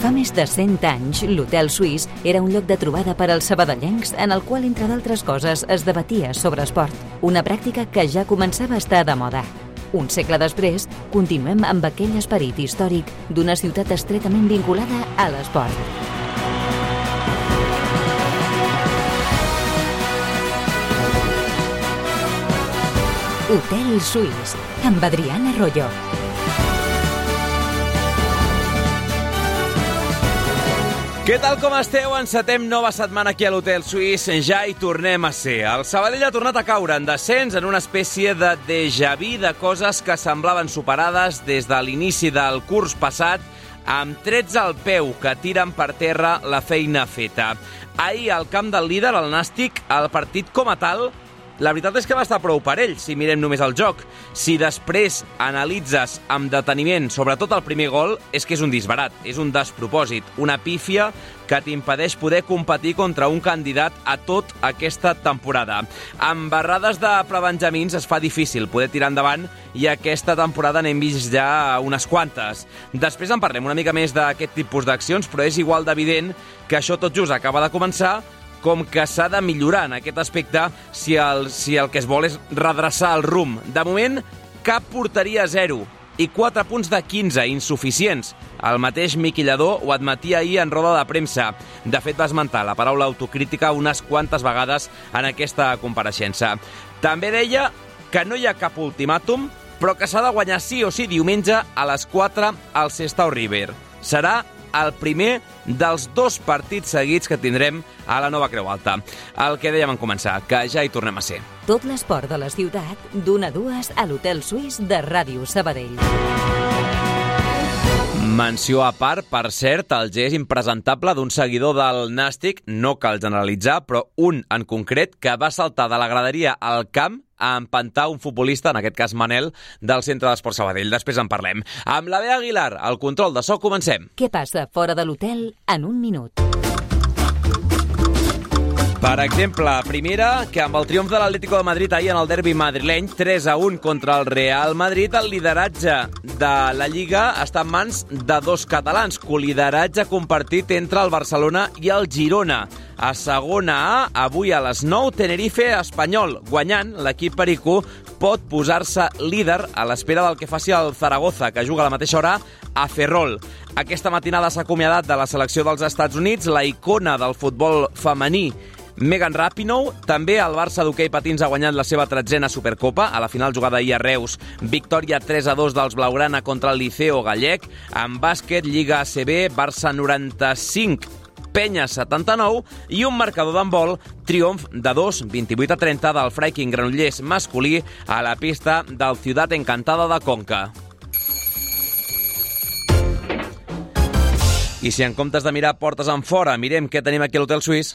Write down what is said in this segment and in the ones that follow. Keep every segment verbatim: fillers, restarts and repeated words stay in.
Fa més de cent anys, l'Hotel Suís era un lloc de trobada per als sabadellencs en el qual, entre d'altres coses, es debatia sobre esport, una pràctica que ja començava a estar de moda. Un segle després, continuem amb aquell esperit històric d'una ciutat estretament vinculada a l'esport. Hotel Suís, amb Adriana Arroyo. Què tal com esteu? Encetem nova setmana aquí a l'Hotel Suís. Ja hi tornem a ser. El Sabadell ha tornat a caure en descens en una espècie de déjà vu de coses que semblaven superades des de l'inici del curs passat, amb trets al peu que tiren per terra la feina feta. Ahir, al camp del líder, el Nàstic, el partit com a tal, la veritat és que va estar prou parell, si mirem només el joc. Si després analitzes amb deteniment, sobretot el primer gol, és que és un disbarat, és un despropòsit, una pífia que t'impedeix poder competir contra un candidat a tot aquesta temporada. Amb barrades de prebenjamins es fa difícil poder tirar endavant i aquesta temporada n'hem vist ja unes quantes. Després en parlem una mica més d'aquest tipus d'accions, però és igual d'evident que això tot just acaba de començar, com que s'ha de millorar en aquest aspecte si el, si el que es vol és redreçar el rumb. De moment, cap porteria a zero i quatre punts de quinze, insuficients. El mateix Miqui Lladó ho admetia ahir en roda de premsa. De fet, va esmentar la paraula autocrítica unes quantes vegades en aquesta compareixença. També deia que no hi ha cap ultimàtum, però que s'ha de guanyar sí o sí diumenge a les quatre al Sestao River. Serà el primer dels dos partits seguits que tindrem a la nova Creu Alta. El que dèiem en començar, que ja hi tornem a ser. Tot l'esport de la ciutat, d'una a dues a l'Hotel Suís de Ràdio Sabadell. Menció a part, per cert, el gest impresentable d'un seguidor del Nàstic, no cal generalitzar, però un en concret, que va saltar de la graderia al camp a empantar un futbolista, en aquest cas Manel, del Centre d'Esport Sabadell. Després en parlem. Amb la Bea Aguilar, al control de so, comencem. Què passa fora de l'hotel en un minut? Per exemple, primera, que amb el triomf de l'Atlético de Madrid ahir en el derbi madrileny, tres a un contra el Real Madrid, el lideratge de la Lliga està en mans de dos catalans, colideratge compartit entre el Barcelona i el Girona. A segona A, avui a les nou, Tenerife Espanyol. Guanyant, l'equip pericú pot posar-se líder a l'espera del que faci el Zaragoza, que juga a la mateixa hora a Ferrol. Aquesta matinada s'ha acomiadat de la selecció dels Estats Units la icona del futbol femení, Megan Rapinoe. També el Barça d'hoquei patins ha guanyat la seva tretzena Supercopa. A la final jugada ahir a Reus, victòria tres a dos dels Blaugrana contra el Liceo Gallec. En bàsquet, Lliga A C B, Barça noranta-cinc, Penya setanta-nou i un marcador d'handbol, triomf de dos, vint-i-vuit a trenta del Freiking Granollers masculí a la pista del Ciutat Encantada de Conca. I si en comptes de mirar portes en fora, mirem què tenim aquí a l'Hotel Suís.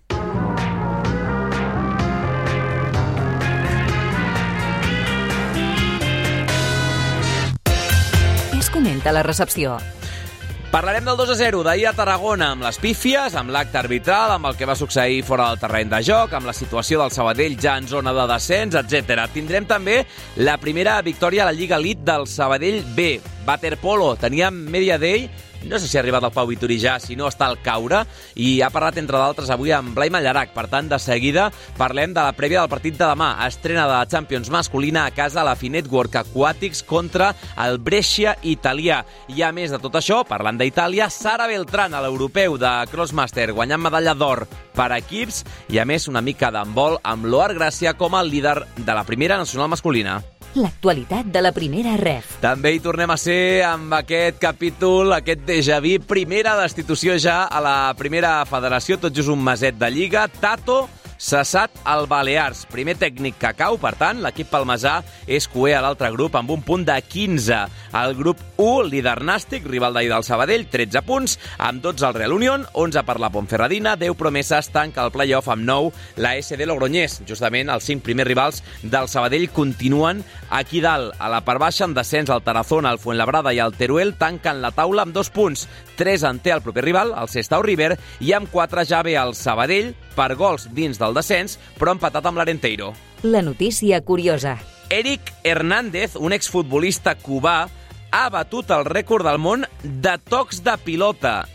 Què es comenta a la recepció? Parlarem del dos a zero d'ahir a Tarragona, amb les pífies, amb l'acte arbitral, amb el que va succeir fora del terreny de joc, amb la situació del Sabadell ja en zona de descens, etcètera. Tindrem també la primera victòria a la Lliga Elite del Sabadell B. Waterpolo, teníem Media Day, no sé si ha arribat el Pau Vituri ja, si no està al caure, i ha parlat, entre d'altres, avui amb Blai Mallarac. Per tant, de seguida parlem de la prèvia del partit de demà. Estrena de la Champions masculina a casa a la Finetwork Aquatics contra el Brescia italià. I a més de tot això, parlant d'Itàlia, Sara Beltrán a l'europeu de Crossmaster, guanyant medalla d'or per equips, i a més una mica d'handbol amb l'Oar Gràcia com el líder de la primera nacional masculina. L'actualitat de la primera ref. També hi tornem a ser amb aquest capítol, aquest déjà vu, primera destitució ja a la primera federació, tot just un meset de Lliga. Tato cessat al Balears. Primer tècnic que cau, per tant, l'equip palmesà és cuer a l'altre grup amb un punt de quinze. El grup u, líder Nàstic, rival d'ahir del Sabadell, tretze punts, amb dotze el Real Unión, onze per la Ponferradina, deu promeses, tanca el play-off amb nou la essa de Logroñés. Justament els cinc primers rivals del Sabadell continuen aquí dalt. A la part baixa, en descens, el Tarazona, el Fuenlabrada i el Teruel tanquen la taula amb dos punts. Tres en té el proper rival, el Sestao River, i amb quatre ja ve el Sabadell per gols dins del descens, però empatat amb l'Arenteiro. La notícia curiosa. Eric Hernández, un exfutbolista cubà, ha batut el rècord del món de tocs de pilota.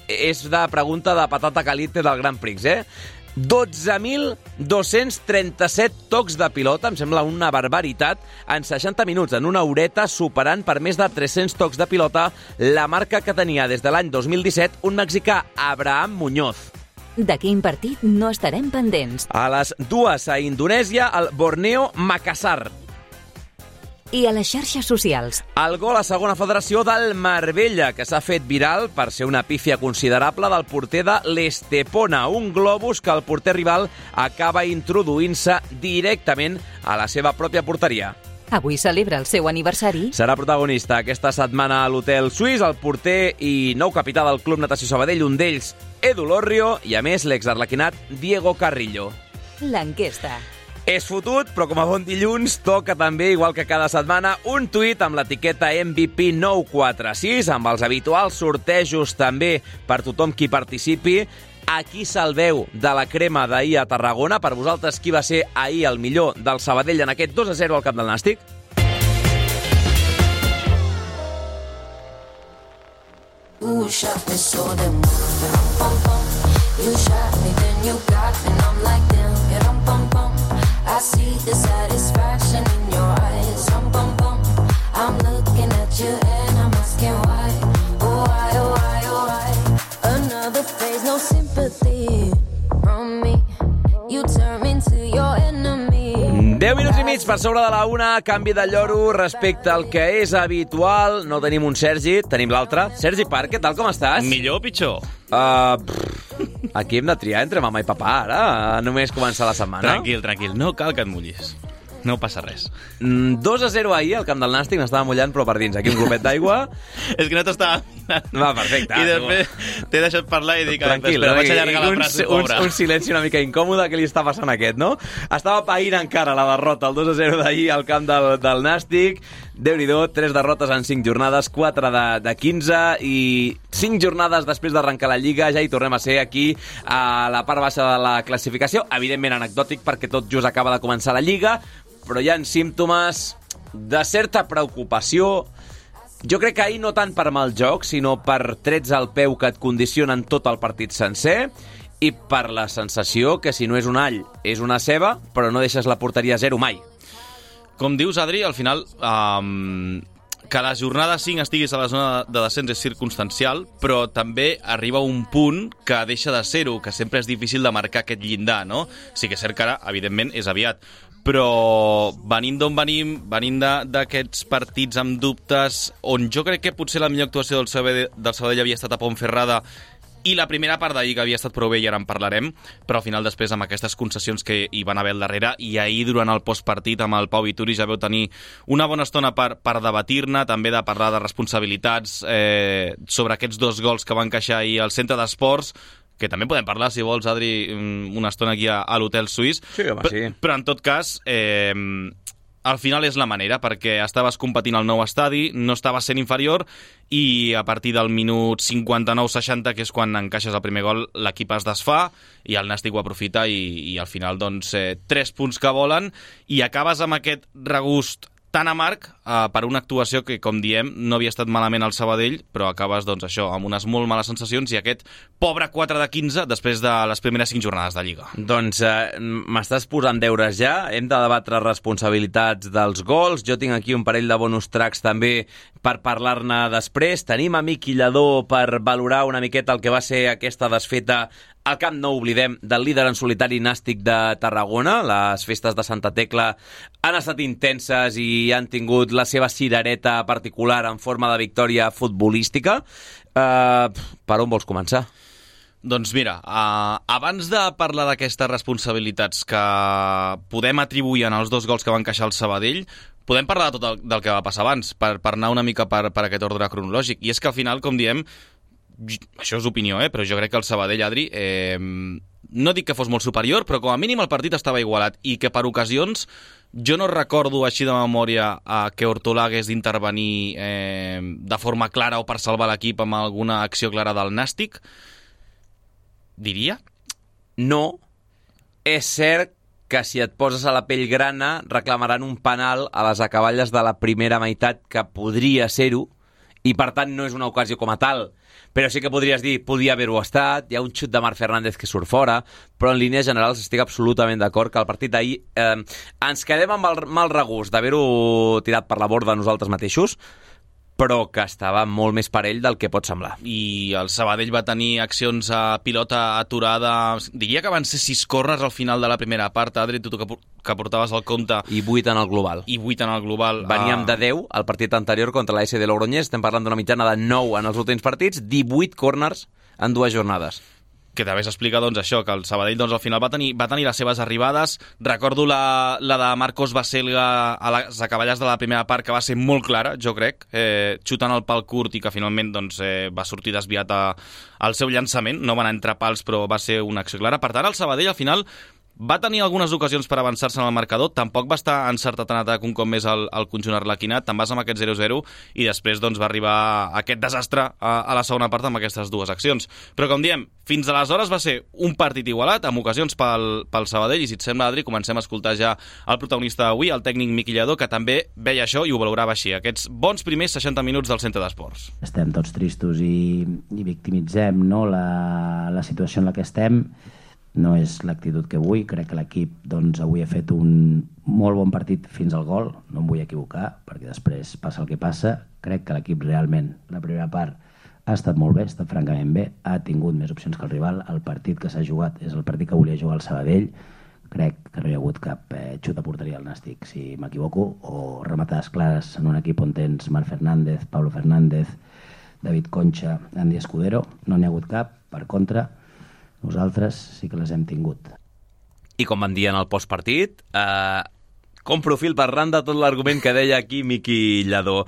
és de pregunta de patata caliente del Grand Prix, eh? dotze mil dos-cents trenta-set tocs de pilota, em sembla una barbaritat, en seixanta minuts, en una horeta, superant per més de tres-cents tocs de pilota la marca que tenia des de l'any dos mil disset un mexicà, Abraham Muñoz. De quin partit no estarem pendents? A les dues a Indonèsia, el Borneo Makassar. I a les xarxes socials. El gol a segona federació del Marbella, que s'ha fet viral per ser una pífia considerable del porter de l'Estepona, un globus que el porter rival acaba introduint-se directament a la seva pròpia porteria. Avui celebra el seu aniversari. Serà protagonista aquesta setmana a l'Hotel Suís, el porter i nou capità del Club Natació Sabadell, un d'ells, Edu Lorrio, i a més l'exarlequinat Diego Carrillo. L'enquesta. És fotut, però com a bon dilluns toca també, igual que cada setmana, un tuit amb l'etiqueta M V P nou quatre sis, amb els habituals sortejos també per tothom qui participi. A qui salveu de la crema d'ahir a Tarragona? Per vosaltres, qui va ser ahir el millor del Sabadell en aquest dos a zero al camp del Nàstic? You shot me so damn pum pum. You shot me, then you got me, and I'm like damn, get on pum pum. I see the satisfaction in your eyes, pum pum pum. I'm looking at you and I'm asking why, oh why, oh why, oh why. Another phase, no sympathy from me. You turn me into your enemy. deu minuts i mig per sobre de la una, canvi de lloro respecte al que és habitual. No tenim un Sergi, tenim l'altre. Sergi Park, què tal, com estàs? Millor o pitjor? Uh, pff, aquí hem de triar entre mama i papà, ara, només començar la setmana. Tranquil, tranquil, no cal que et mullis. No passa res. Mm, dos a zero ahir al camp del Nàstic, n'estava mullant, però per dins. Aquí un glopet d'aigua. És que no t'estava mirant. Va, perfecte. I després t'he deixat parlar i dic... Tranquil, després vaig allargar la frase, un, pobra. un, un silenci una mica incòmode. Què li està passant a aquest, no? Estava païnt encara la derrota, el dos a zero d'ahir al camp del, del Nàstic. Déu-n'hi-do, tres derrotes en cinc jornades, quatre de, de quinze, i cinc jornades després d'arrencar la Lliga. Ja hi tornem a ser aquí, a la part baixa de la classificació. Evidentment anecdòtic, perquè tot just acaba de començar la Lliga, però hi ha símptomes de certa preocupació. Jo crec que ahir no tant per mal joc, sinó per trets al peu que et condicionen tot el partit sencer, i per la sensació que si no és un all, és una ceba, però no deixes la porteria a zero mai. Com dius, Adri, al final... Um... que la jornada cinc estiguis a la zona de descens és circumstancial, però també arriba un punt que deixa de ser-ho, que sempre és difícil de marcar aquest llindar, no? Sí que és cert que ara, evidentment, és aviat, però venint d'on venim, venint d'aquests partits amb dubtes, on jo crec que potser la millor actuació del Sabadell, del Sabadell havia estat a Ponferrada, i la primera part d'ahir que havia estat prou bé, i ara en parlarem, però al final després amb aquestes concessions que hi van haver al darrere, i ahir durant el postpartit amb el Pau Vituri ja veu tenir una bona estona per, per debatir-ne, també de parlar de responsabilitats eh, sobre aquests dos gols que van encaixar ahir al centre d'esports, que també podem parlar, si vols, Adri, una estona aquí a, a l'Hotel Suís. Sí, home, sí. Però, però en tot cas... Eh, al final és la manera, perquè estaves competint al nou estadi, no estaves sent inferior, i a partir del minut cinquanta-nou seixanta, que és quan encaixes el primer gol, l'equip es desfà, i el Nàstic ho aprofita, i, i al final, doncs, eh, tres punts que volen, i acabes amb aquest regust tan amarg eh, per una actuació que, com diem, no havia estat malament al Sabadell, però acabes, doncs, això, amb unes molt males sensacions, i aquest pobre quatre de quinze després de les primeres cinc jornades de Lliga. Doncs eh, m'estàs posant deures ja, hem de debatre responsabilitats dels gols, jo tinc aquí un parell de bonus tracks també per parlar-ne després, tenim a Miqui Lladó per valorar una miqueta el que va ser aquesta desfeta al camp, no oblidem, del líder en solitari Nàstic de Tarragona. Les festes de Santa Tecla han estat intenses i han tingut la seva cirereta particular en forma de victòria futbolística. Uh, per on vols començar? Doncs mira, uh, abans de parlar d'aquestes responsabilitats que podem atribuir en els dos gols que van encaixar el Sabadell, podem parlar de tot el, del que va passar abans, per, per anar una mica per, per aquest ordre cronològic. I és que al final, com diem, això és opinió, eh? Però jo crec que el Sabadell, Adri, eh, no dic que fos molt superior, però com a mínim el partit estava igualat, i que per ocasions jo no recordo així de memòria eh, que Ortolà hagués d'intervenir eh, de forma clara o per salvar l'equip amb alguna acció clara del Nàstic. Diria? No. És cert que si et poses a la pell grana reclamaran un penal a les acaballes de la primera meitat, que podria ser-ho, i per tant no és una ocasió com a tal, però sí que podries dir, podia haver-ho estat, hi ha un xut de Marc Fernández que surt fora, però en línies generals estic absolutament d'acord que el partit d'ahir eh, ens quedem amb el mal regust d'haver-ho tirat per la borda nosaltres mateixos, però que estava molt més parell del que pot semblar. I el Sabadell va tenir accions a pilota aturada, diria que van ser sis corners al final de la primera part, Adri, tu que, que portaves el compte. I vuit en el global. I vuit en el global. Veníem de deu al partit anterior contra la S de Logroñés, estem parlant d'una mitjana de nou en els últims partits, divuit corners en dues jornades. Que també s'explica doncs, això, que el Sabadell doncs, al final va tenir, va tenir les seves arribades. Recordo la, la de Marcos Baselga a les acaballars de la primera part, que va ser molt clara, jo crec, eh, xutant el pal curt i que finalment doncs, eh, va sortir desviat a, al seu llançament. No van entrar pals, però va ser una acció clara. Per tant, el Sabadell al final va tenir algunes ocasions per avançar-se en el marcador, tampoc va estar encertat en atac un cop més el, el conjunt arlequinat, te'n vas amb aquest zero zero i després doncs, va arribar aquest desastre a, a la segona part amb aquestes dues accions. Però com diem, fins aleshores va ser un partit igualat, amb ocasions pel, pel Sabadell, i si et sembla, Adri, comencem a escoltar ja el protagonista d'avui, el tècnic Miqui Lladó, que també veia això i ho valorava així, aquests bons primers seixanta minuts del centre d'esports. Estem tots tristos i, i victimitzem, no? la, la situació en la que estem. No és l'actitud que vull, crec que l'equip doncs, avui ha fet un molt bon partit fins al gol, no em vull equivocar, perquè després passa el que passa. Crec que l'equip realment, la primera part, ha estat molt bé, ha estat francament bé, ha tingut més opcions que el rival, el partit que s'ha jugat és el partit que volia jugar el Sabadell, crec que no hi ha hagut cap eh, xut a porteria al Nàstic, si m'equivoco, o rematades clares en un equip on tens Marc Fernández, Pablo Fernández, David Concha, Andy Escudero, no n'hi ha hagut cap, per contra, nosaltres sí que les hem tingut. I com van dir en el postpartit, eh, compro fil per randa tot l'argument que deia aquí Miqui Lladó.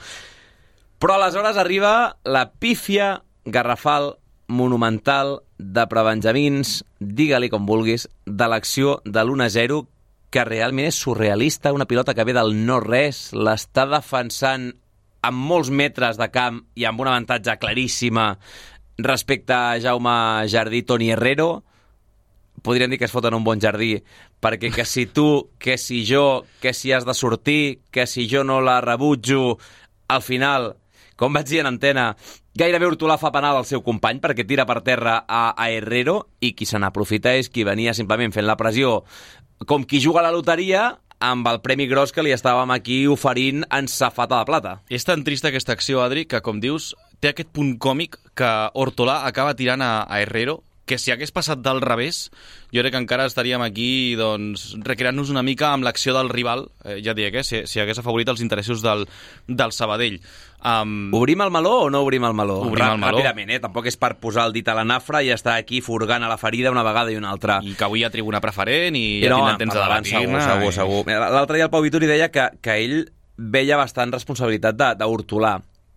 Però aleshores arriba la pífia garrafal monumental de prebenjamins, digue-li com vulguis, de l'acció de l'u a zero, que realment és surrealista, una pilota que ve del no-res, l'està defensant amb molts metres de camp i amb un avantatge claríssima respecte a Jaume Jardí, Toni Herrero. Podríem dir que es foten un bon jardí, perquè que si tu, que si jo, que si has de sortir, que si jo no la rebutjo, al final, com vaig dir en antena, gairebé Hortolà fa penal al seu company perquè tira per terra a, a Herrero, i qui se n'aprofita és qui venia simplement fent la pressió com qui juga a la loteria amb el premi gros que li estàvem aquí oferint en safata de plata. És tan trista aquesta acció, Adri, que, com dius, té aquest punt còmic que Hortolà acaba tirant a, a Herrero, que si hagués passat del revés, jo crec que encara estaríem aquí doncs, recreant-nos una mica amb l'acció del rival, eh, ja dic, eh, si, si hagués afavorit els interessos del, del Sabadell. Um... Obrim el meló o no obrim el meló? Obrim el meló. Ràpidament, eh? Tampoc és per posar el dit a la nafra i estar aquí furgant a la ferida una vegada i una altra. I que avui hi ha tribuna preferent i ja no, tindran temps de debatir-ne. Segur, segur, i... segur. L'altre dia el Pau Vituri deia que, que ell veia bastant responsabilitat d'Hortolà.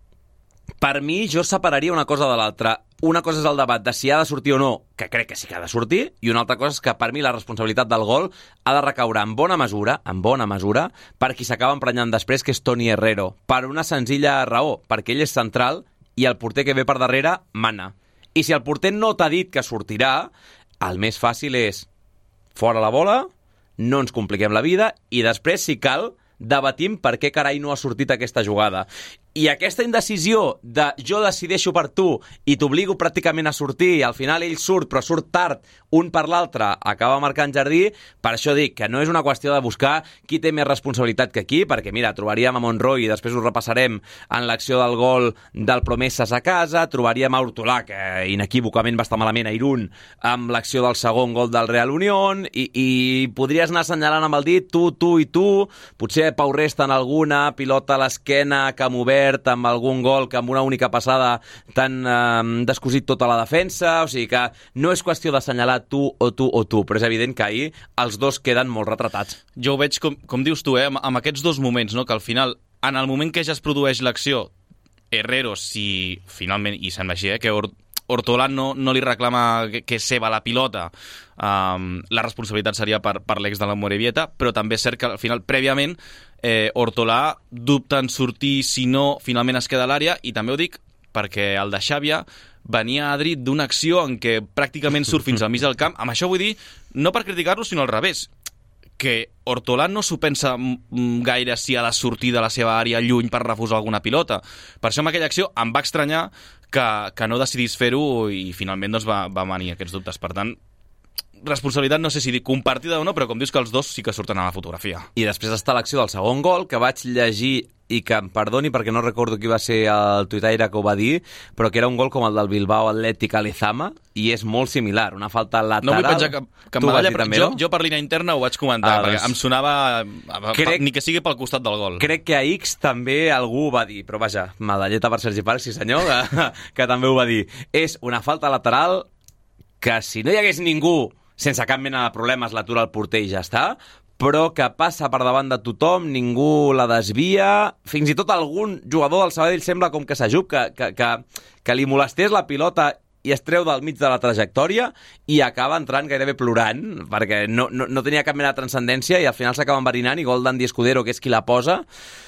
Per mi, jo separaria una cosa de l'altra. Una cosa és el debat de si ha de sortir o no, que crec que sí que ha de sortir, i una altra cosa és que per mi la responsabilitat del gol ha de recaure en bona mesura, en bona mesura, per qui s'acaba emprenyant després, que és Toni Herrero. Per una senzilla raó, perquè ell és central i el porter que ve per darrere mana. I si el porter no t'ha dit que sortirà, el més fàcil és fora la bola, no ens compliquem la vida, i després, si cal, debatim per què carai no ha sortit aquesta jugada. I aquesta indecisió de jo decideixo per tu i t'obligo pràcticament a sortir, i al final ell surt, però surt tard, un per l'altre, acaba marcant Jardí. Per això dic que no és una qüestió de buscar qui té més responsabilitat que qui, perquè mira, trobaríem a Monroy, i després ho repassarem en l'acció del gol del Promesas a casa, trobaríem a Hortolà, que inequívocament va estar malament a Irún, amb l'acció del segon gol del Real Unión, i, i podries anar assenyalant amb el dit tu, tu i tu, potser Pau Resta en alguna, pilota a l'esquena, camp obert, amb algun gol que amb una única passada t'han eh, descosit tota la defensa, o sigui que no és qüestió d'assenyalar tu o tu o tu, però és evident que ahir els dos queden molt retratats. Jo ho veig, com, com dius tu, eh, amb, amb aquests dos moments, no? Que al final, en el moment que ja es produeix l'acció, Herrero, si finalment, i sembla així, eh, que Or Hortolà no, no li reclama que, que és seva la pilota, um, la responsabilitat seria per, per l'ex de la Morevieta, però també és cert que al final, prèviament, eh, Hortolà dubta en sortir, si no, finalment es queda a l'àrea, i també ho dic perquè el de Xàbia venia a Adri d'una acció en què pràcticament surt fins al mig del camp. Amb això vull dir, no per criticar-lo, sinó al revés, que Hortolà no s'ho pensa gaire si ha de sortir de la seva àrea lluny per refusar alguna pilota. Per això, en aquella acció, em va estranyar que, que no decidís fer-ho i finalment doncs, va, va venir aquests dubtes. Per tant, responsabilitat, no sé si dir compartida o no, però com dius que els dos sí que surten a la fotografia. I després està l'acció del segon gol, que vaig llegir, i que em perdoni perquè no recordo qui va ser el tuitaire que ho va dir, però que era un gol com el del Bilbao Athletic a Lezama, i és molt similar, una falta lateral. No vull pensar que, que em medalla, però jo, jo per línia interna ho vaig comentar, ah, perquè doncs... em sonava crec, ni que sigui pel costat del gol. Crec que a X també algú va dir, però vaja, medalleta per Sergi Parc, sí senyor, que, que també ho va dir. És una falta lateral que si no hi hagués ningú sense cap mena de problemes l'atura el porter i ja està, però que passa per davant de tothom, ningú la desvia, fins i tot algun jugador del Sabadell sembla com que s'ajup, que, que, que, que li molestés la pilota i es treu del mig de la trajectòria i acaba entrant gairebé plorant, perquè no, no, no tenia cap mena de transcendència i al final s'acaba enverinant i gol d'Andy Escudero, que és qui la posa,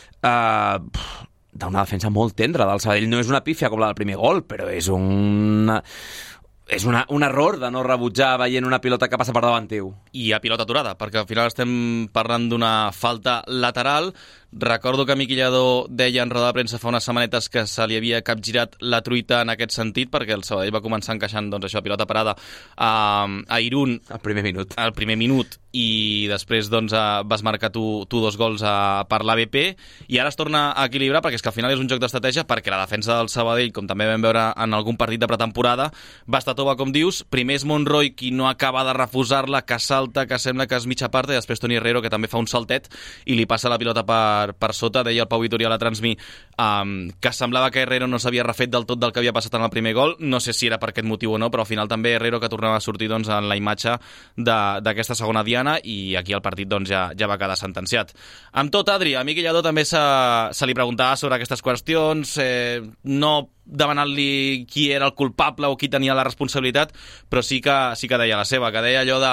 eh, d'una defensa molt tendra del Sabadell. No és una pífia com la del primer gol, però és un... És una, un error de no rebutjar veient una pilota que passa per davant teu. I a pilota aturada, perquè al final estem parlant d'una falta lateral. Recordo que Miqui Lladó deia en roda de premsa fa unes setmanetes que se li havia capgirat la truita en aquest sentit, perquè el Sabadell va començar encaixant doncs, això, pilota parada a, a Irún al primer minut. Al primer minut i després doncs, vas marcar tu, tu dos gols a, per l'A B P i ara es torna a equilibrar perquè és que al final és un joc d'estratègia, perquè la defensa del Sabadell, com també vam veure en algun partit de pretemporada, va estar tova, com dius. Primer és Monroy qui no acaba de refusar-la, que salta, que sembla que és mitja part, i després Toni Herrero, que també fa un saltet i li passa la pilota per, per sota. Deia el Pau Vitorial a Transmi um, que semblava que Herrero no s'havia refet del tot del que havia passat en el primer gol. No sé si era per aquest motiu o no, però al final també Herrero que tornava a sortir doncs, en la imatge d'aquesta segona diana, i aquí el partit doncs, ja, ja va quedar sentenciat. Amb tot, Adri, a Miqui Lladó també se, se li preguntava sobre aquestes qüestions, eh, no demanant-li qui era el culpable o qui tenia la responsabilitat, però sí que, sí que deia la seva, que deia allò de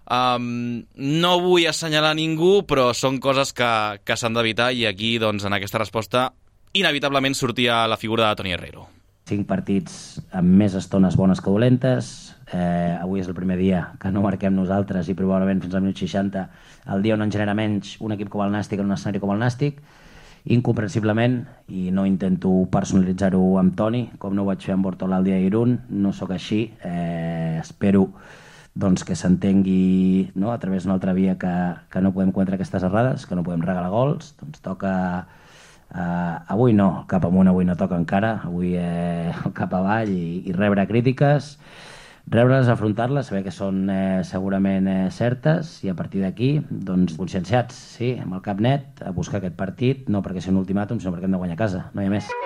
um, no vull assenyalar ningú, però són coses que, que s'han d'evitar, i aquí, doncs, en aquesta resposta, inevitablement sortia la figura de Toni Herrero. Cinc partits amb més estones bones que dolentes. Eh, avui és el primer dia que no marquem nosaltres i probablement fins al minut seixanta, el dia on en genera menys un equip com el Nàstic en un escenari com el Nàstic, incomprensiblement, i no intento personalitzar-ho amb Toni, com no ho vaig fer amb Hortolà el dia d'Irún, no sóc així, eh, espero doncs, que s'entengui, no, a través d'una altra via que, que no podem cometre aquestes errades, que no podem regalar gols, doncs toca... Uh, avui no, cap amunt avui no toca encara, avui eh, cap avall i, i rebre crítiques, rebre-les, afrontar-les, saber que són eh, segurament eh, certes, i a partir d'aquí, doncs, conscienciats, sí, amb el cap net, a buscar aquest partit, no perquè sigui un ultimàtum, sinó perquè hem de guanyar a casa, no hi ha més.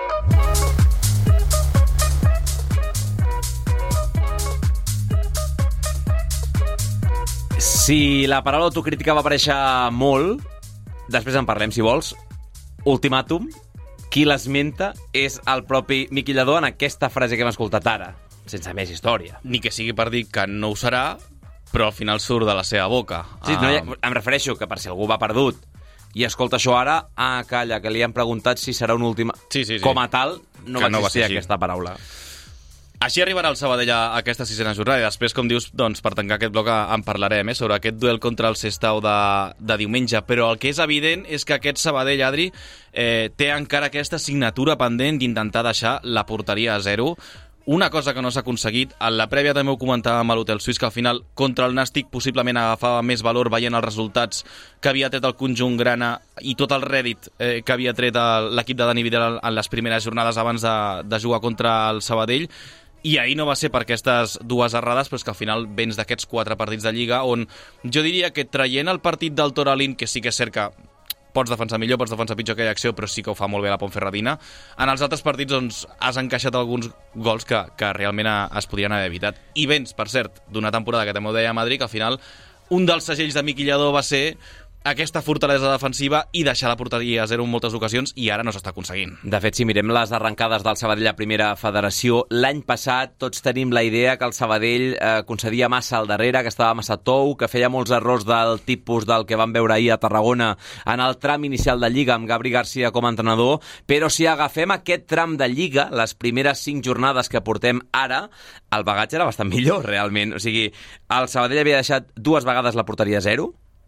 Si la paraula autocrítica va aparèixer molt, després en parlem, si vols. Ultimàtum, qui l'esmenta és el propi Miqui Lladó en aquesta frase que hem escoltat ara, sense més història. Ni que sigui per dir que no ho serà, però al final surt de la seva boca. Sí, no, um... em refereixo que per si algú va perdut i escolta això ara, ah, calla, que li han preguntat si serà un últim... Sí, sí, sí. Com a tal, no que va no existir va aquesta paraula. Així arribarà el Sabadell a aquesta sisena jornada, i després, com dius, doncs, per tancar aquest bloc en parlarem, eh, sobre aquest duel contra el Sestao de, de diumenge, però el que és evident és que aquest Sabadell, Adri, eh, té encara aquesta assignatura pendent d'intentar deixar la porteria a zero, una cosa que no s'ha aconseguit. En la prèvia també ho comentàvem a l'Hotel Suís, que al final contra el Nàstic possiblement agafava més valor veient els resultats que havia tret el conjunt grana i tot el rèdit eh, que havia tret l'equip de Dani Vidal en les primeres jornades abans de, de jugar contra el Sabadell. I ahir no va ser per aquestes dues errades, però és que al final vens d'aquests quatre partits de Lliga on jo diria que traient el partit del Toralín, que sí que és cert que pots defensar millor, pots defensar pitjor aquella acció, però sí que ho fa molt bé la Ponferradina, en els altres partits doncs, has encaixat alguns gols que, que realment es podien haver evitat. I vens, per cert, d'una temporada que també ho deia a Madrid, que al final un dels segells de Miqui Lladó va ser aquesta fortalesa defensiva i deixar la porteria a zero en moltes ocasions, i ara no s'està aconseguint. De fet, si mirem les arrencades del Sabadell a primera federació, l'any passat tots tenim la idea que el Sabadell eh, concedia massa al darrere, que estava massa tou, que feia molts errors del tipus del que vam veure ahir a Tarragona en el tram inicial de Lliga amb Gabri Garcia com a entrenador, però si agafem aquest tram de Lliga, les primeres cinc jornades que portem ara, el bagatge era bastant millor, realment. O sigui, el Sabadell havia deixat dues vegades la porteria a zero,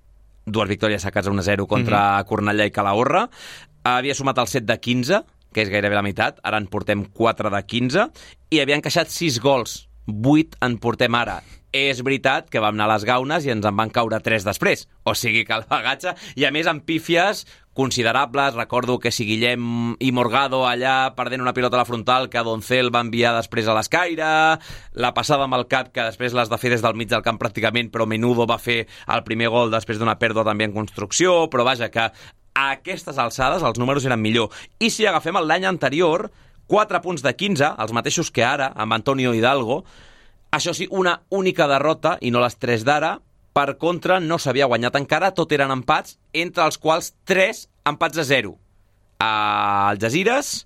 dues victòries a casa, un a zero contra mm-hmm. Cornellà i Calahorra. Havia sumat el set de quinze, que és gairebé la meitat, ara en portem quatre de quinze, i havia encaixat sis gols, vuit en portem ara. És veritat que vam anar a les gaunes i ens en van caure tres després, o sigui que el bagatge, i a més amb pífies considerables. Recordo que si Guillem i Morgado allà perdent una pilota a la frontal que Doncel va enviar després a l'Escaire, la passada amb el cap que després l'has de fer des del mig del camp pràcticament, però Menudo va fer el primer gol després d'una pèrdua també en construcció, però vaja que a aquestes alçades els números eren millor. I si agafem l'any anterior, quatre punts de quinze, els mateixos que ara, amb Antonio Hidalgo, això sí, una única derrota i no les tres d'ara. Per contra, no s'havia guanyat encara, tot eren empats, entre els quals tres empats a zero. A Algesires,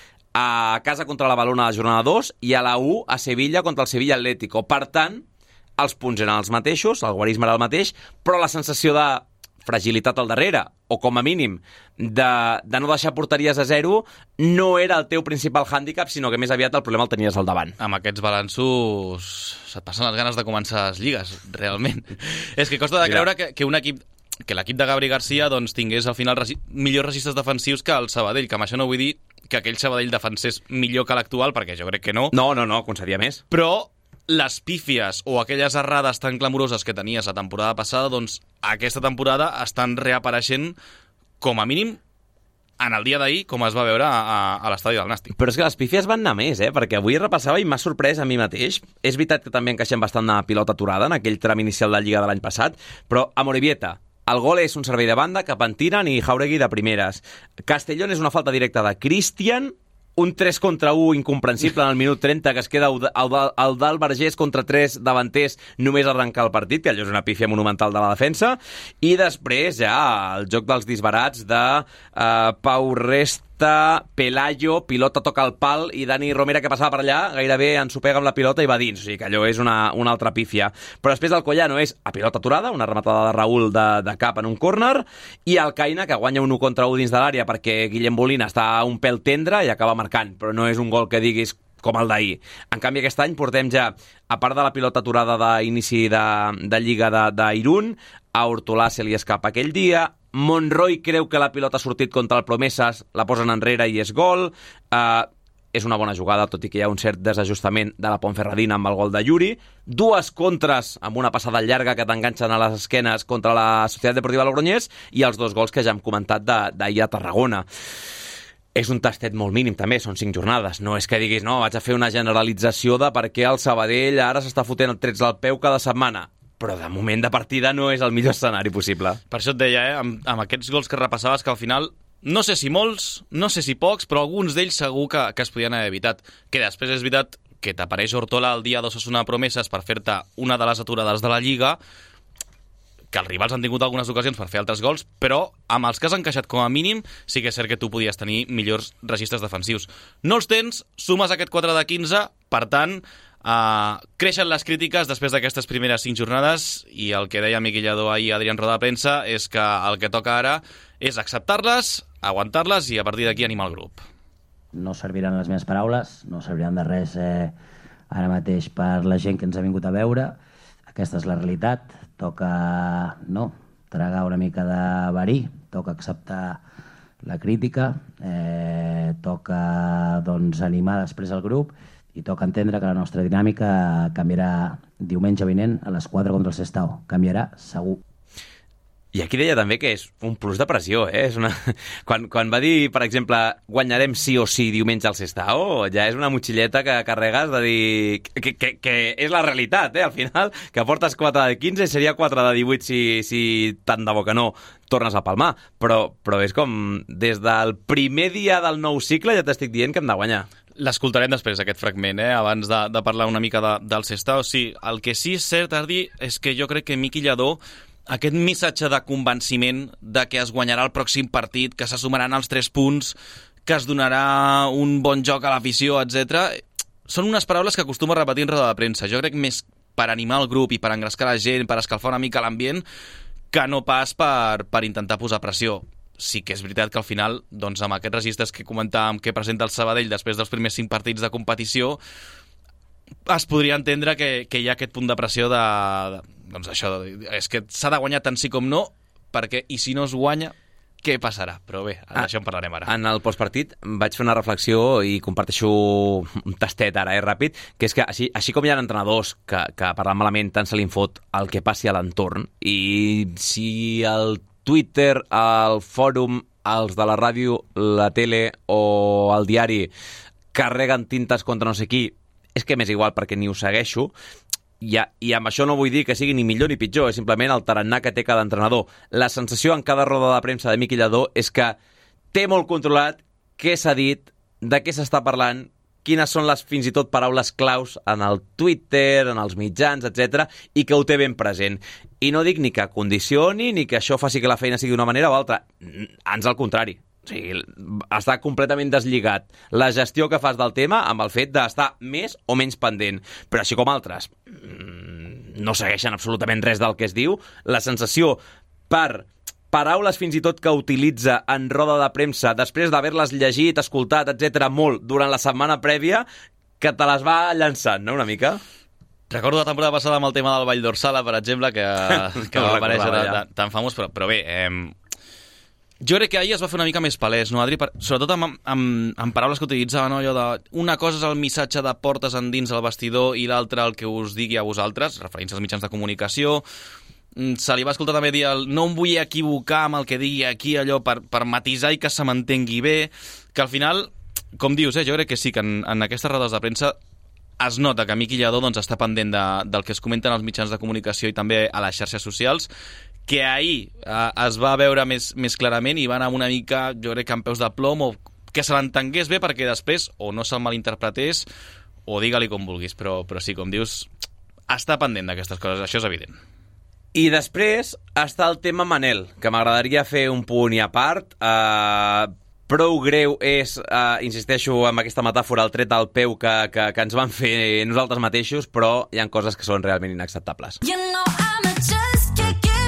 a casa contra la Valona a la jornada dos i a la u a Sevilla contra el Sevilla Atlético. Per tant, els punts eren els mateixos, el guarisme era el mateix, però la sensació de fragilitat al darrere, o com a mínim de, de no deixar porteries a zero, no era el teu principal hàndicap, sinó que més aviat el problema el tenies al davant. Amb aquests balanços se't passen les ganes de començar les lligues, realment. És que costa de creure que, que un equip que l'equip de Gabri Garcia doncs, tingués al final regi millors registres defensius que el Sabadell, que amb això no vull dir que aquell Sabadell defensés millor que l'actual, perquè jo crec que no. No, no, no, concedia més. Però les pífies o aquelles errades tan clamoroses que tenies la temporada passada, doncs aquesta temporada estan reapareixent com a mínim en el dia d'ahir, com es va veure a, a, a l'estadi del Nàstic. Però és que les pífies van anar més, eh? Perquè avui repassava i m'ha sorprès a mi mateix. És veritat que també encaixem bastant de pilota aturada en aquell tram inicial de Lliga de l'any passat, però a Morevieta el gol és un servei de banda cap en Tiran i Jauregui de primeres. Castellón és una falta directa de Cristian, un tres contra u incomprensible en el minut trenta, que es queda el del Vergés contra tres davanters només arrencar el partit, que allò és una pífia monumental de la defensa, i després ja el joc dels disbarats de uh, Pau Resta, Pelayo, pilota toca el pal i Dani Romera, que passava per allà, gairebé ensopega amb la pilota i va dins, o sigui que allò és una, una altra pífia. Però després el Collano és a pilota aturada, una rematada de Raül de, de cap en un córner, i el Caina, que guanya un u contra u dins de l'àrea perquè Guillem Bolina està un pèl tendre i acaba marcant, però no és un gol que diguis com el d'ahir. En canvi, aquest any portem ja, a part de la pilota aturada d'inici de, de Lliga d'Irun, a Hortolà se li escapa aquell dia, Monroy creu que la pilota ha sortit contra el Promesas, la posen enrere i és gol. Uh, és una bona jugada, tot i que hi ha un cert desajustament de la Ponferradina amb el gol de Yuri. Dues contres amb una passada llarga que t'enganxen a les esquenes contra la Societat Deportiva Logroñés i els dos gols que ja hem comentat d'ahir a Tarragona. És un tastet molt mínim, també, són cinc jornades. No és que diguis, no, vaig a fer una generalització de per què el Sabadell ara s'està fotent trets al peu cada setmana. Però de moment de partida no és el millor escenari possible. Per això et deia, eh, amb, amb aquests gols que repassaves, que al final, no sé si molts, no sé si pocs, però alguns d'ells segur que, que es podien haver evitat. Que després és veritat que t'apareix Hortola el dia d'Osasuna Promeses per fer-te una de les aturades de la Lliga, que els rivals han tingut algunes ocasions per fer altres gols, però amb els que has encaixat com a mínim sí que és cert que tu podies tenir millors registres defensius. No els tens, sumes aquest quatre de quinze, per tant, Uh, creixen les crítiques després d'aquestes primeres cinc jornades i el que deia Miquel Lladó ahir a Adrián Roda de Premsa és que el que toca ara és acceptar-les, aguantar-les i a partir d'aquí animar el grup. No serviran les meves paraules, no serviran de res eh, ara mateix per la gent que ens ha vingut a veure. Aquesta és la realitat, toca no, tragar una mica de verí, toca acceptar la crítica, eh, toca doncs, animar després el grup i toca entendre que la nostra dinàmica canviarà diumenge vinent a les quatre contra el Sestao. Canviarà, segur. I aquí deia també que és un plus de pressió, eh? És una... quan, quan va dir, per exemple, guanyarem sí o sí diumenge al Sestao, ja és una motxilleta que carregues de dir... Que, que, que és la realitat, eh? Al final, que portes quatre de quinze, seria quatre de divuit si, si tant de bo que no tornes a palmar. Però, però és com des del primer dia del nou cicle ja t'estic dient que hem de guanyar. L'escoltarem després, aquest fragment, eh? Abans de, de parlar una mica de, del Sestao. Sí, el que sí és cert, Ardi, és que jo crec que Miqui Lladó, aquest missatge de convenciment de que es guanyarà el pròxim partit, que se sumaran els tres punts, que es donarà un bon joc a l'afició, etcètera, són unes paraules que acostuma a repetir en roda de premsa. Jo crec més per animar el grup i per engrescar la gent, per escalfar una mica l'ambient, que no pas per, per intentar posar pressió. Sí que és veritat que al final, doncs, amb aquests registres que comentàvem que presenta el Sabadell després dels primers cinc partits de competició, es podria entendre que, que hi ha aquest punt de pressió de... de doncs això, és que s'ha de guanyar tant sí com no, perquè i si no es guanya, què passarà? Però bé, d'això en parlarem ara. En el postpartit vaig fer una reflexió i comparteixo un tastet ara, eh, ràpid, que és que així, així com hi ha entrenadors que, que parlant malament tant se li fot el que passi a l'entorn, i si el Twitter, el fòrum, els de la ràdio, la tele o el diari carreguen tintes contra no sé qui, és que m'és igual perquè ni ho segueixo. I, I amb això no vull dir que sigui ni millor ni pitjor, és simplement el tarannà que té cada entrenador. La sensació en cada roda de premsa de Miqui Lladó és que té molt controlat què s'ha dit, de què s'està parlant, quines són les fins i tot paraules claus en el Twitter, en els mitjans, etcètera, i que ho té ben present. I no dic ni que condicioni ni que això faci que la feina sigui d'una manera o altra, ans al contrari. O sigui, està completament deslligat la gestió que fas del tema amb el fet d'estar més o menys pendent. Però així com altres no segueixen absolutament res del que es diu, la sensació per paraules fins i tot que utilitza en roda de premsa després d'haver-les llegit, escoltat, etcètera molt durant la setmana prèvia, que te les va llançant, no?, una mica. Recordo la temporada passada amb el tema del Vall d'Orsala, per exemple, que, que no va aparèixer tan, tan famós, però, però bé... Eh, jo crec que ahir es va fer una mica més palès, no, Adri? Per, sobretot amb, amb, amb paraules que utilitzava, no? Allò de, una cosa és el missatge de portes endins al vestidor i l'altra el que us digui a vosaltres, referint-se als mitjans de comunicació. Se li va escoltar també dir el, no em vull equivocar amb el que digui aquí, allò per, per matisar i que se m'entengui bé, que al final, com dius, eh, jo crec que sí, que en, en aquestes rodes de premsa es nota que Miqui Lladó doncs, està pendent de, del que es comenten als mitjans de comunicació i també a les xarxes socials, que ahir eh, es va veure més, més clarament i va anar una mica, jo crec que amb peus de plom, o que se l'entengués bé perquè després o no se'l malinterpretés o digue-li com vulguis, però, però sí, com dius, està pendent d'aquestes coses, això és evident. I després està el tema Manel, que m'agradaria fer un punt i a part. Eh, prou greu és, eh, insisteixo amb aquesta metàfora, el tret al peu que, que, que ens van fer nosaltres mateixos, però hi ha coses que són realment inacceptables. You know I'm a just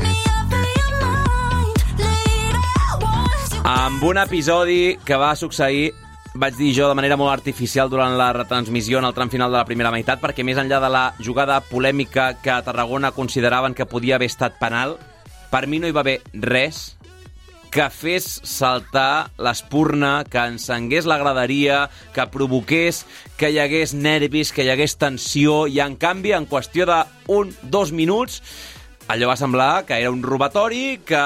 amb un episodi que va succeir, vaig dir jo, de manera molt artificial durant la retransmissió en el tram final de la primera meitat, perquè més enllà de la jugada polèmica que a Tarragona consideraven que podia haver estat penal, per mi no hi va haver res que fes saltar l'espurna, que encengués la graderia, que provoqués que hi hagués nervis, que hi hagués tensió, i en canvi, en qüestió d'un, dos minuts, allò va semblar que era un robatori, que,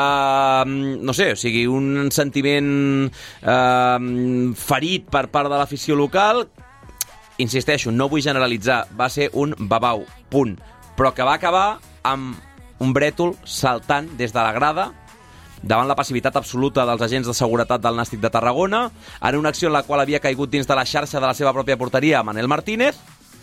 no sé, o sigui, un sentiment eh, ferit per part de l'afició local. Insisteixo, no vull generalitzar, va ser un babau, punt. Però que va acabar amb un brètol saltant des de la grada davant la passivitat absoluta dels agents de seguretat del Nàstic de Tarragona, en una acció en la qual havia caigut dins de la xarxa de la seva pròpia porteria Manel Martínez.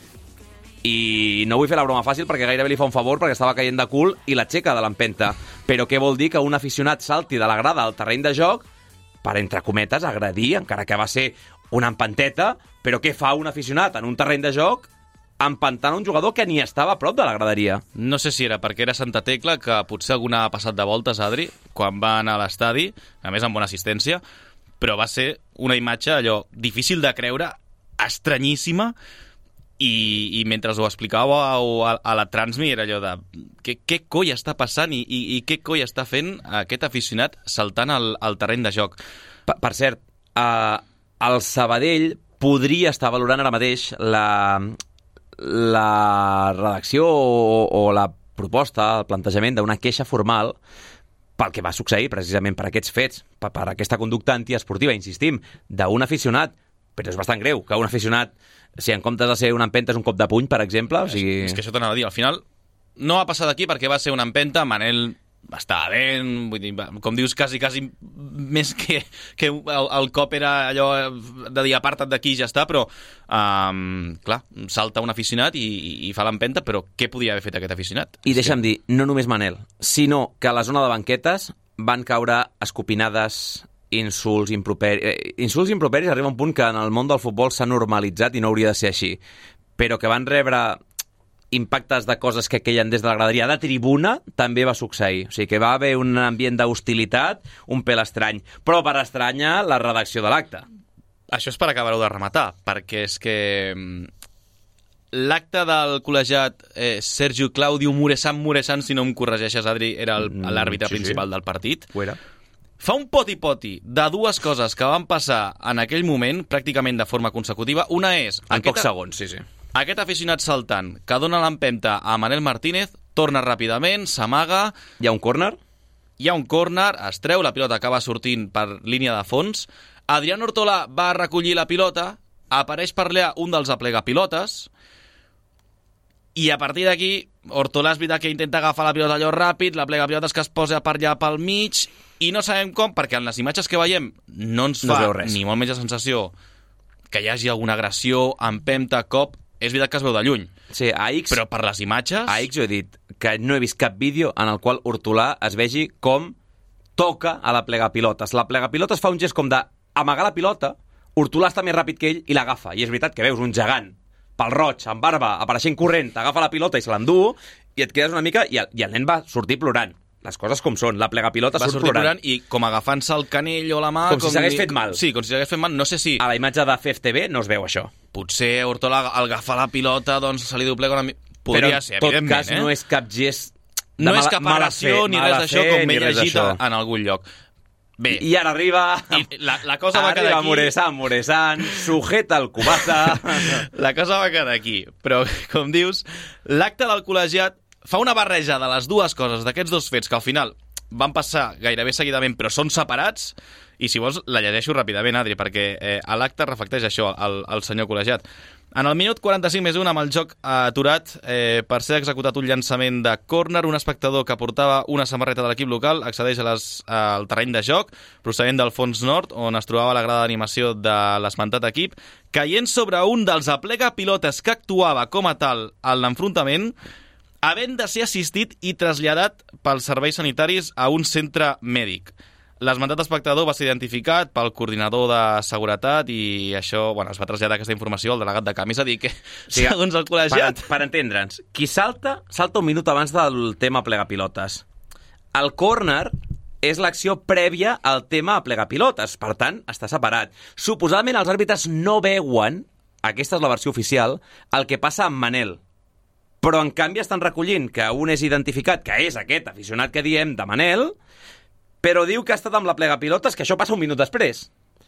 I no vull fer la broma fàcil perquè gairebé li fa un favor perquè estava caient de cul i l'aixeca de l'empenta. Però què vol dir que un aficionat salti de la grada al terreny de joc per, entre cometes, agredir, encara que va ser una empanteta, però què fa un aficionat en un terreny de joc empantant un jugador que ni estava a prop de la graderia? No sé si era perquè era Santa Tecla, que potser alguna ha passat de voltes, Adri, quan va anar a l'estadi, a més amb bona assistència, però va ser una imatge allò difícil de creure, estranyíssima. I, i mentre ho explicava a, a, a la Transmi era allò de què, què coi està passant i, i, i què coi està fent aquest aficionat saltant al, al terreny de joc. Per, per cert, eh, el Sabadell podria estar valorant ara mateix la, la redacció o, o la proposta, el plantejament d'una queixa formal pel que va succeir precisament per aquests fets, per, per aquesta conducta antiesportiva, insistim, d'un aficionat. Però és bastant greu que un aficionat, si en comptes de ser una empenta és un cop de puny, per exemple... O sigui... És, és que això t'anava a dir, al final no va passar d'aquí perquè va ser una empenta, Manel estava bé, vull dir, com dius, quasi, quasi més que, que el, el cop era allò de dir aparta't d'aquí i ja està, però um, clar, salta un aficionat i, i fa l'empenta, però què podia haver fet aquest aficionat? I deixa'm que... dir, no només Manel, sinó que a la zona de banquetes van caure escopinades, insults, improperis... Eh, insults i improperis arriba a un punt que en el món del futbol s'ha normalitzat i no hauria de ser així, però que van rebre impactes de coses que queien des de la graderia de tribuna també va succeir. O sigui que va haver un ambient d'hostilitat un pèl estrany, però per estranya la redacció de l'acte. Això és per acabar-ho de rematar, perquè és que l'acte del col·legiat eh, Sergio Claudio Muresan Muresan, si no em corregeixes, Adri, era l'àrbitre mm, sí, principal sí. del partit. Ho era. Fa un poti-poti de dues coses que van passar en aquell moment, pràcticament de forma consecutiva. Una és... En pocs segons, sí, sí. Aquest aficionat saltant que dona l'empenta a Manel Martínez, torna ràpidament, s'amaga... Hi ha un córner? Hi ha un córner, es treu, la pilota acaba sortint per línia de fons. Adrián Ortolà va recollir la pilota, apareix per allà un dels aplegapilotes, i a partir d'aquí, Ortolà és veritat que intenta agafar la pilota allò ràpid, l'aplegapilotes que es posa per allà pel mig, i no sabem com, perquè en les imatges que veiem no ens fa no res. Ni molt menys la sensació que hi hagi alguna agressió, empenta, cop. És veritat que es veu de lluny, sí, a X, però per les imatges... A X ho he dit, que no he vist cap vídeo en el qual Ortolà es vegi com toca a la plegapilotes. La plegapilotes fa un gest com d'amagar la pilota, Ortolà està més ràpid que ell i l'agafa. I és veritat que veus un gegant pel roig, amb barba, apareixent corrent, t'agafa la pilota i se l'endú, i et quedes una mica... I el, i el nen va sortir plorant. Les coses com són, la plegapilota va surt sortir plorant. plorant i com agafant-se el canell o la mà... Com, com si s'hagués fet mal. Sí, com si s'hagués fet mal, no sé si... A la imatge de F F T V no es veu això. Potser Ortolà al agafar la pilota doncs se li doblega una mica... Podria Però ser, evidentment, evidentment, cas, eh? no és cap gest... No és cap agressió ni res d'això, com m'he llegit en algun lloc. Bé. I ara arriba... I la, la cosa va quedar arriba aquí... Muresan, Muresan, sujeta el cubata... La cosa va quedar aquí. Però, com dius, l'acte del col·legiat fa una barreja de les dues coses, d'aquests dos fets, que al final van passar gairebé seguidament, però són separats, i si vols la llegeixo ràpidament, Adri, perquè eh, a l'acte reflecteix això, el, el senyor col·legiat. En el minut quaranta-cinc més un, amb el joc aturat, eh, per ser executat un llançament de córner, un espectador que portava una samarreta de l'equip local accedeix a les, al terreny de joc, procedent del fons nord, on es trobava la grada d'animació de l'esmentat equip, caient sobre un dels aplegapilotes que actuava com a tal en l'enfrontament, havent de ser assistit i traslladat pels serveis sanitaris a un centre mèdic. L'esmentat espectador va ser identificat pel coordinador de seguretat i això, bueno, es va traslladar aquesta informació al delegat de camp. És a dir, que, sí, segons el col·legiat... Per, per entendre'ns, qui salta, salta un minut abans del tema plegapilotes. El córner és l'acció prèvia al tema plegapilotes, per tant, està separat. Suposadament els àrbitres no veuen, aquesta és la versió oficial, el que passa amb Manel. Però, en canvi, estan recollint que un és identificat, que és aquest aficionat que diem, de Manel, però diu que ha estat amb la plegapilotes, que això passa un minut després.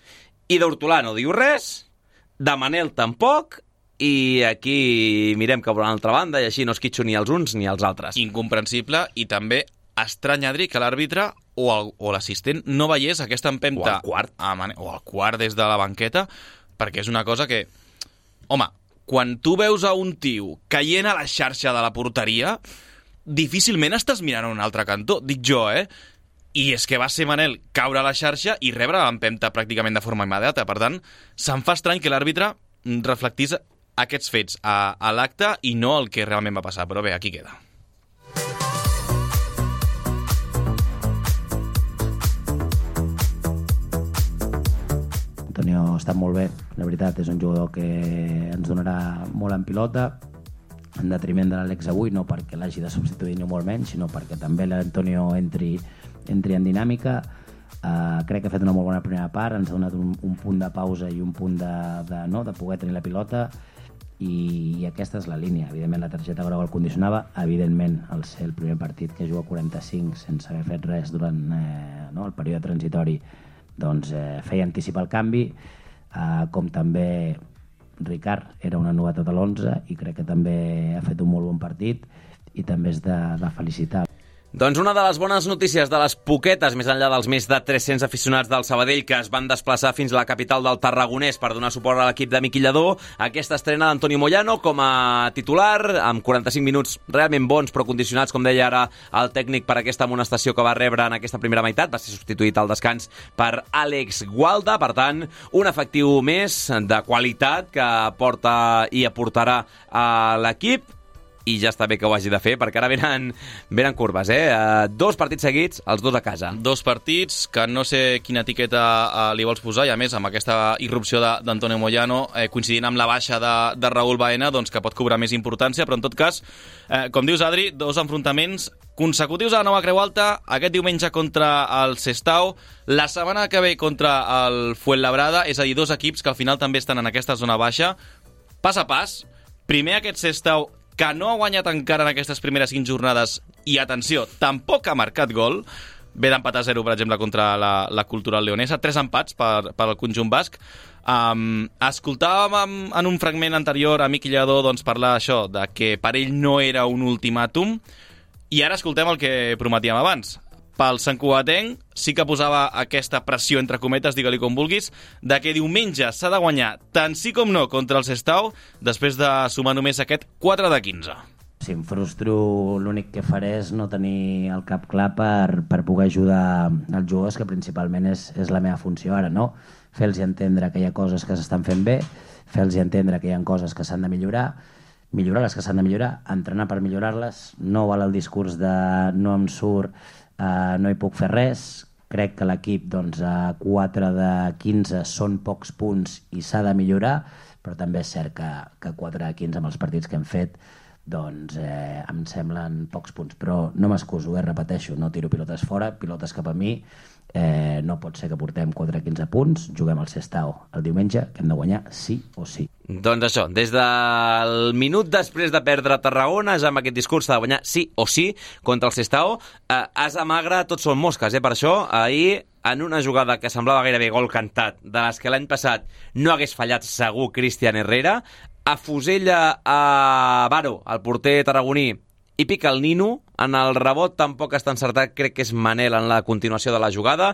I d'Hortolà no diu res, de Manel tampoc, i aquí mirem cap a una altra banda, i així no es quitxo ni els uns ni els altres. Incomprensible, i també estrany, Adri, que l'àrbitre o, el, o l'assistent no veiés aquesta empenta... O al quart. A Manel, o al quart des de la banqueta, perquè és una cosa que... Home, quan tu veus a un tio caient a la xarxa de la porteria, difícilment estàs mirant a un altre cantó, dic jo, eh? I és que va ser Manel caure a la xarxa i rebre l'empenta pràcticament de forma immediata. Per tant, se'm fa estrany que l'àrbitre reflectís aquests fets a, a l'acte i no el que realment va passar. Però bé, aquí queda. Antonio està molt bé, la veritat, és un jugador que ens donarà molt en pilota, en detriment de l'Àlex avui, no perquè l'hagi de substituir ni molt menys, sinó perquè també l'Antonio entri, entri en dinàmica. Uh, crec que ha fet una molt bona primera part, ens ha donat un, un punt de pausa i un punt de, de, no, de poder tenir la pilota, i, i aquesta és la línia. Evidentment la targeta groga el condicionava, evidentment al ser el primer partit que juga quaranta-cinc sense haver fet res durant eh, no, el període transitori, doncs eh, feia anticipar el canvi, eh, com també Ricard era una novetat a l'onze i crec que també ha fet un molt bon partit i també és de, de felicitar. Doncs una de les bones notícies de les poquetes, més enllà dels més de tres-cents aficionats del Sabadell que es van desplaçar fins a la capital del Tarragonès per donar suport a l'equip de Miqui Lladó, aquesta estrena d'Antonio Moyano com a titular, amb quaranta-cinc minuts realment bons però condicionats, com deia ara el tècnic, per aquesta amonestació que va rebre en aquesta primera meitat. Va ser substituït al descans per Àlex Gualda, per tant, un efectiu més de qualitat que aporta i aportarà a l'equip. I ja està bé que ho hagi de fer, perquè ara venen, venen curves, eh? Uh, dos partits seguits, els dos a casa. Dos partits que no sé quina etiqueta uh, li vols posar, i a més, amb aquesta irrupció d'Antonio Moyano, eh, coincidint amb la baixa de, de Raúl Baena, doncs que pot cobrar més importància, però en tot cas, eh, com dius, Adri, dos enfrontaments consecutius a la Nova Creu Alta, aquest diumenge contra el Sestao, la setmana que ve contra el Fuenlabrada, és a dir, dos equips que al final també estan en aquesta zona baixa, pas a pas, Primer aquest Sestao, que no ha guanyat encara en aquestes primeres cinc jornades, i atenció, tampoc ha marcat gol, ve d'empatar zero, per exemple, contra la, la Cultural Leonesa, tres empats per, per al conjunt basc. Um, escoltàvem en un fragment anterior a Miqui Lladó doncs, parlar això, de que per ell no era un ultimàtum, i ara escoltem el que prometíem abans. Pel santcugatenc sí que posava aquesta pressió, entre cometes, digue-li com vulguis, de que diumenge s'ha de guanyar tant sí com no contra el Sestao, després de sumar només aquest quatre de quinze. Si em frustro, l'únic que faré és no tenir el cap clar per, per poder ajudar els jugadors, que principalment és, és la meva funció ara, no? Fer-los entendre que hi ha coses que s'estan fent bé, fer-los entendre que hi ha coses que s'han de millorar, millorar les que s'han de millorar, entrenar per millorar-les. No val el discurs de no em surt, uh, no hi puc fer res. Crec que l'equip, doncs, a quatre de quinze són pocs punts i s'ha de millorar, però també és cert que, que quatre de quinze amb els partits que hem fet doncs eh, em semblen pocs punts, però no m'excuso, eh, repeteixo, no tiro pilotes fora, pilotes cap a mi, eh, no pot ser que portem quatre de quinze punts, juguem al Sestao el diumenge, que hem de guanyar sí o sí. Doncs això, des del minut després de perdre a Tarragona, ja amb aquest discurs de guanyar sí o sí contra el Sestao, eh, asa magre, tots són mosques, eh, per això, ahir, en una jugada que semblava gairebé gol cantat, de les que l'any passat no hagués fallat segur Cristian Herrera, afusella a Varo, el porter tarragoní, i pica el Nino. En el rebot tampoc està encertat, crec que és Manel en la continuació de la jugada,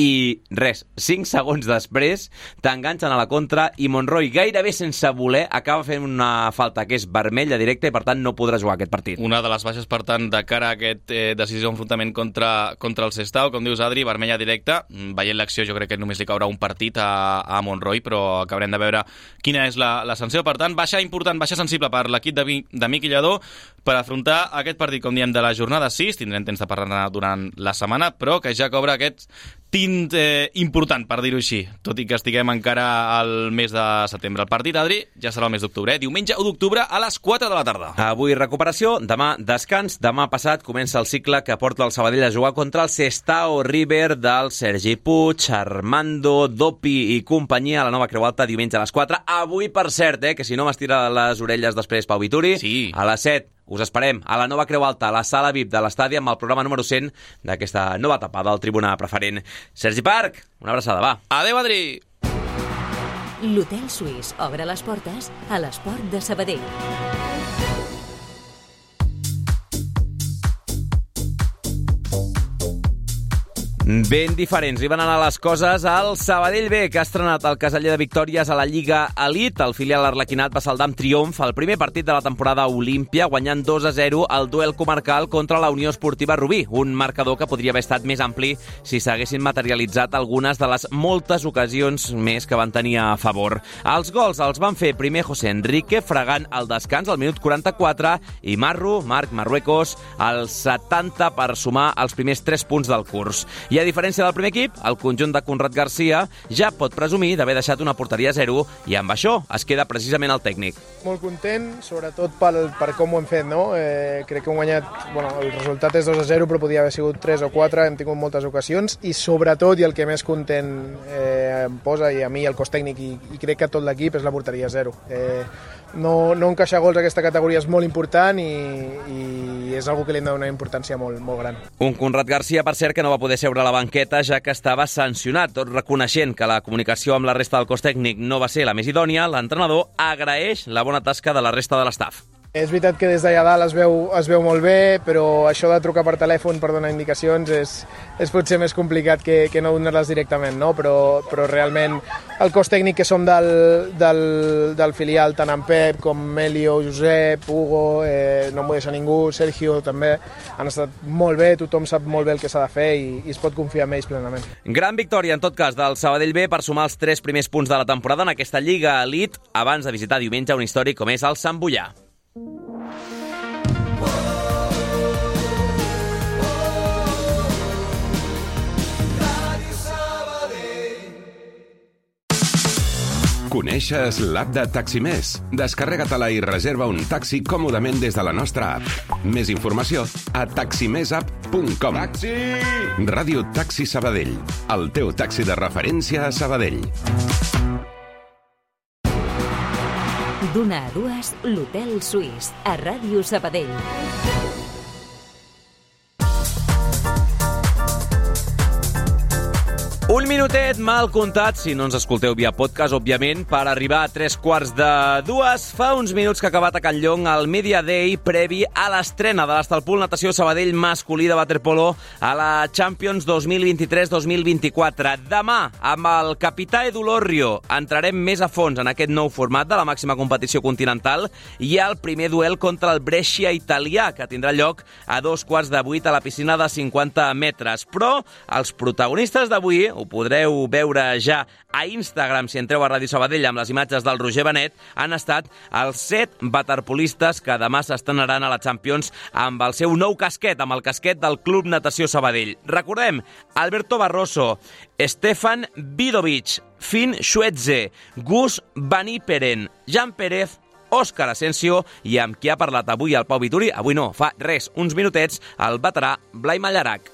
i res, cinc segons després t'enganxen a la contra i Monroy, gairebé sense voler, acaba fent una falta que és vermella directa i per tant no podrà jugar aquest partit. Una de les baixes, per tant, de cara a aquest eh, decisió enfrontament contra, contra el Sestao, com dius, Adri, vermella directa. Veient l'acció jo crec que només li caurà un partit a, a Monroy, però acabarem de veure quina és la, la sanció. Per tant, baixa important, baixa sensible per l'equip de, de Miqui Lladó per afrontar aquest partit, com diem, de la jornada sis, tindrem temps de parlar durant la setmana, però que ja cobra aquest tint eh, important, per dir-ho així, tot i que estiguem encara al mes de setembre. El partit, Adri, ja serà el mes d'octubre, eh? Diumenge u d'octubre a les quatre de la tarda. Avui recuperació, demà descans, demà passat comença el cicle que porta el Sabadell a jugar contra el Sestao River del Sergi Puig, Armando, Dopi i companyia a la Nova Creu Alta diumenge a les quatre. Avui, per cert, eh, que si no m'estira les orelles després Pau Vituri, sí. A les set us esperem a la Nova Creu Alta, a la sala V I P de l'estadi, amb el programa número cent d'aquesta nova etapa del Tribuna Preferent. Sergi Parc, una abraçada, va. Adéu, Adri! L'Hotel Suís obre les portes a l'esport de Sabadell. Ben diferents li van anar les coses al Sabadell B, que ha estrenat el caseller de victòries a la Lliga Elite. El filial arlequinat va saldar amb triomf el primer partit de la temporada Olímpia, guanyant dos a zero el duel comarcal contra la Unió Esportiva Rubí, un marcador que podria haver estat més ampli si s'haguessin materialitzat algunes de les moltes ocasions més que van tenir a favor. Els gols els van fer primer José Enrique, fregant el descans al minut quaranta-quatre, i Marro, Marc Marruecos, al setanta per sumar els primers tres punts del curs. I a diferència del primer equip, el conjunt de Conrad Garcia ja pot presumir d'haver deixat una porteria a zero i amb això es queda precisament el tècnic. Molt content, sobretot pel, per com ho hem fet, no? Eh, crec que hem guanyat, bueno, el resultat és dos a zero, però podia haver sigut tres o quatre, hem tingut moltes ocasions i sobretot, i el que més content eh, em posa, i a mi el cos tècnic i, i crec que tot l'equip, és la porteria a zero. Eh, no, no encaixar gols a aquesta categoria és molt important i, i és algo que li hem de donar una importància molt, molt gran. Un Conrad Garcia, per cert, que no va poder seure a la banqueta ja que estava sancionat. Tot reconeixent que la comunicació amb la resta del cos tècnic no va ser la més idònia, l'entrenador agraeix la bona tasca de la resta de l'estaf. És veritat que des d'allà dalt es veu, es veu molt bé, però això de trucar per telèfon per donar indicacions és, és potser més complicat que, que no donar-les directament, no? Però, però realment el cos tècnic que som del, del, del filial, tant en Pep com Melio, Josep, Hugo, eh, no em vull deixar ningú, Sergio també, han estat molt bé, tothom sap molt bé el que s'ha de fer i, i es pot confiar en ells plenament. Gran victòria, en tot cas, del Sabadell B per sumar els tres primers punts de la temporada en aquesta Lliga Elite abans de visitar diumenge un històric com és el Sant Boià. Coneixes l'app de Taximés? Descarrega-te-la i reserva un taxi còmodament des de la nostra app. Més informació a taximesapp punt com. Taxi! Ràdio Taxi Sabadell, el teu taxi de referència a Sabadell. D'una a dues, l'Hotel Suís, a Ràdio Sabadell. Un minutet mal comptat, si no ens escolteu via podcast, òbviament, per arribar a tres quarts de dues. Fa uns minuts que ha acabat a Can Llong el Media Day previ a l'estrena de l'Estalpul Natació Sabadell masculí de waterpolo a la Champions dos mil vint-i-tres dos mil vint-i-quatre. Demà, amb el capità Edu Lorrio, entrarem més a fons en aquest nou format de la màxima competició continental. Hi ha el primer duel contra el Brescia italià, que tindrà lloc a dos quarts de vuit a la piscina de cinquanta metres. Però els protagonistes d'avui, ho podreu veure ja a Instagram si entreu a Ràdio Sabadell amb les imatges del Roger Benet, han estat els set waterpolistes que demà s'estrenaran a la Champions amb el seu nou casquet, amb el casquet del Club Natació Sabadell. Recordem, Alberto Barroso, Stefan Vidovic, Finn Schwetze, Gus Van Iperen, Jan Pérez, Òscar Asensio i amb qui ha parlat avui el Pau Vituri, avui no, fa res, uns minutets, el veterà Blai Mallarac.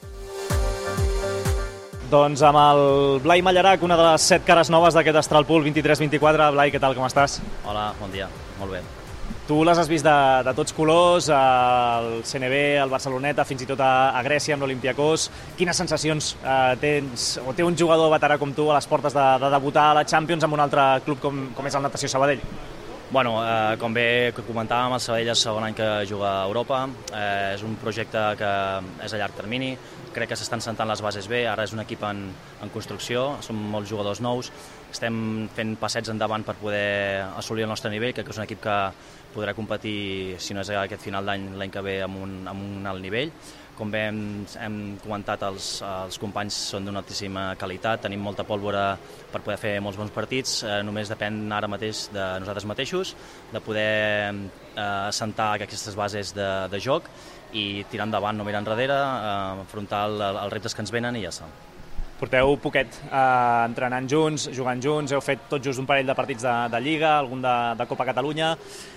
Doncs amb el Blai Mallarac, una de les set cares noves d'aquest Astralpool vint-i-tres vint-i-quatre. Blai, què tal, com estàs? Hola, bon dia, molt bé. Tu les has vist de, de tots colors, al C N B, al Barceloneta, fins i tot a, a Grècia amb l'Olympiakos. Quines sensacions eh, tens, o té un jugador veterà com tu a les portes de, de debutar a la Champions amb un altre club com, com és el Natació Sabadell? Bueno, eh, com bé comentàvem, el Sabadell és el segon any que juga a Europa. Eh, és un projecte que és a llarg termini. Crec que s'estan sentant les bases bé, ara és un equip en, en construcció, som molts jugadors nous, estem fent passets endavant per poder assolir el nostre nivell, crec que és un equip que podrà competir, si no és aquest final d'any, l'any que ve amb un, amb un alt nivell. Com bé hem, hem comentat, els, els companys són d'una altíssima qualitat, tenim molta pólvora per poder fer molts bons partits, eh, només depèn ara mateix de nosaltres mateixos, de poder eh, assentar aquestes bases de, de joc i tirar endavant, no mirar enrere, eh, afrontar el, els reptes que ens venen i ja està. Porteu poquet eh, entrenant junts, jugant junts, heu fet tot just un parell de partits de, de Lliga, algun de, de Copa Catalunya.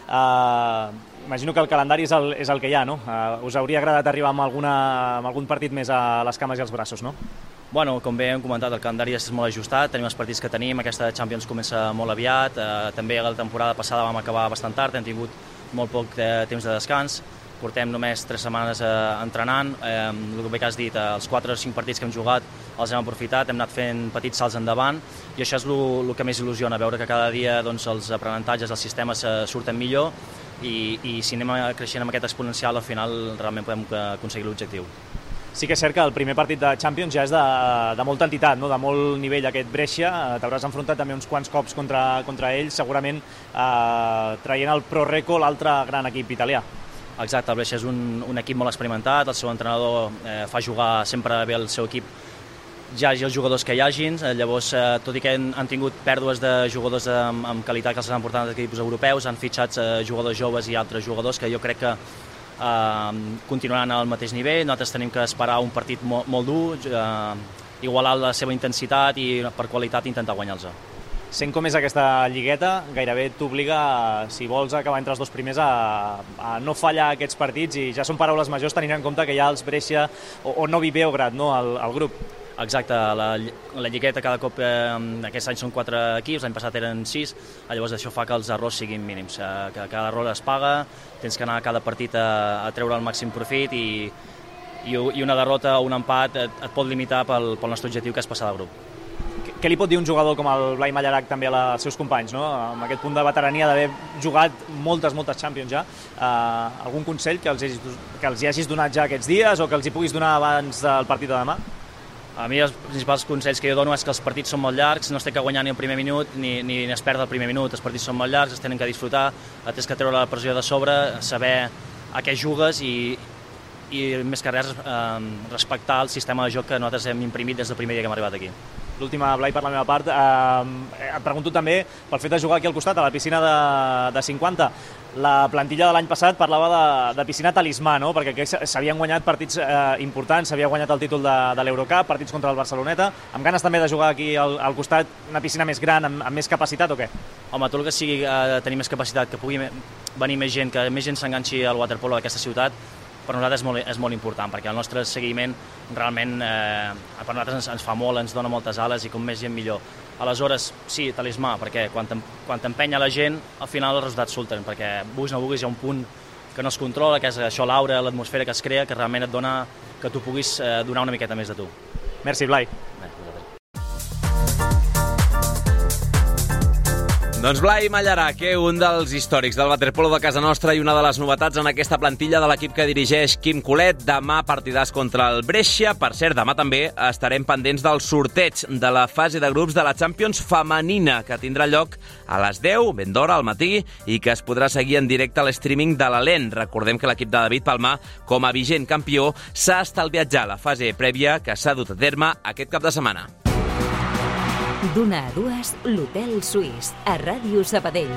Eh, imagino que el calendari és el, és el que hi ha, no? Eh, us hauria agradat arribar amb, alguna, amb algun partit més a les cames i als braços, no? Bueno, com bé hem comentat, el calendari és molt ajustat, tenim els partits que tenim, aquesta Champions comença molt aviat, eh, també la temporada passada vam acabar bastant tard, hem tingut molt poc de temps de descans, portem només tres setmanes eh, entrenant, eh, el que has dit, eh, els quatre o cinc partits que hem jugat els hem aprofitat, hem anat fent petits salts endavant i això és el que més il·lusiona, veure que cada dia doncs, els aprenentatges, els sistemes eh, surten millor i, i si anem creixent amb aquest exponencial al final realment podem aconseguir l'objectiu. Sí que és cert que el primer partit de Champions ja és de, de molta entitat, no? De molt nivell aquest Brescia, t'hauràs enfrontat també uns quants cops contra, contra ells, segurament eh, traient el Pro Reco, l'altre gran equip italià. Exacte, el Brescia és un, un equip molt experimentat, el seu entrenador eh, fa jugar sempre bé el seu equip, ja hagi els jugadors que hi hagin, eh, llavors, eh, tot i que han, han tingut pèrdues de jugadors amb, amb qualitat que els han portat als equips europeus, han fitxat eh, jugadors joves i altres jugadors que jo crec que eh, continuaran al mateix nivell. Nosaltres tenim que esperar un partit molt, molt dur, eh, igualar la seva intensitat i per qualitat intentar guanyar-los. Sent com és aquesta lligueta, gairebé t'obliga, si vols acabar entre els dos primers, a, a no fallar aquests partits, i ja són paraules majors tenint en compte que hi ha els Brescia o, o Novi Beograd, no, al, al grup. Exacte, la, la lligueta cada cop, eh, aquest any són quatre equips, l'any passat eren sis, llavors això fa que els errors siguin mínims, eh, que cada error es paga, tens que anar a cada partit a, a treure el màxim profit i, i, i una derrota o un empat et, et pot limitar pel, pel nostre objectiu, que és passar de grup. Què li pot dir un jugador com el Blai Mallarac també als seus companys, no? Amb aquest punt de veterania d'haver jugat moltes, moltes Champions ja, eh, algun consell que els, hagis, que els hi hagis donat ja aquests dies o que els hi puguis donar abans del partit de demà? A mi els principals consells que jo dono és que els partits són molt llargs, no es té que guanyar ni el primer minut ni, ni es perd el primer minut, els partits són molt llargs, es tenen que disfrutar, tens que treure la pressió de sobre, saber a què jugues i, i més que res eh, respectar el sistema de joc que nosaltres hem imprimit des del primer dia que hem arribat aquí. L'última, Blai, per la meva part, eh, et pregunto també pel fet de jugar aquí al costat, a la piscina de, de cinquanta. La plantilla de l'any passat parlava de, de piscina talismà, no? Perquè aquí s'havien guanyat partits eh, importants, s'havia guanyat el títol de, de l'Eurocup, partits contra el Barceloneta, amb ganes també de jugar aquí al, al costat, una piscina més gran, amb, amb més capacitat o què? Home, tot el que sigui eh, tenir més capacitat, que pugui venir més gent, que més gent s'enganxi al waterpolo d'aquesta ciutat, per nosaltres és molt, és molt important, perquè el nostre seguiment realment eh, per nosaltres ens, ens fa molt, ens dona moltes ales i com més gent millor. Aleshores, sí, talismà, perquè quan t'empenya la gent, al final els resultats surten, perquè vulguis o no vulguis hi ha un punt que no es controla, que és això, l'aura, l'atmosfera que es crea, que realment et dona que tu puguis donar una miqueta més de tu. Merci, Blai. Doncs Blai Mallarac, eh, un dels històrics del waterpolo de casa nostra i una de les novetats en aquesta plantilla de l'equip que dirigeix Quim Colet. Demà partidàs contra el Brescia. Per cert, demà també estarem pendents del sorteig de la fase de grups de la Champions femenina, que tindrà lloc a les deu, ben d'hora, al matí, i que es podrà seguir en directe a l'streaming de l'A L E N. Recordem que l'equip de David Palmar, com a vigent campió, s'ha estalviat ja la fase prèvia que s'ha dut a terme aquest cap de setmana. D'una a dues, l'Hotel Suís, a Ràdio Sabadell.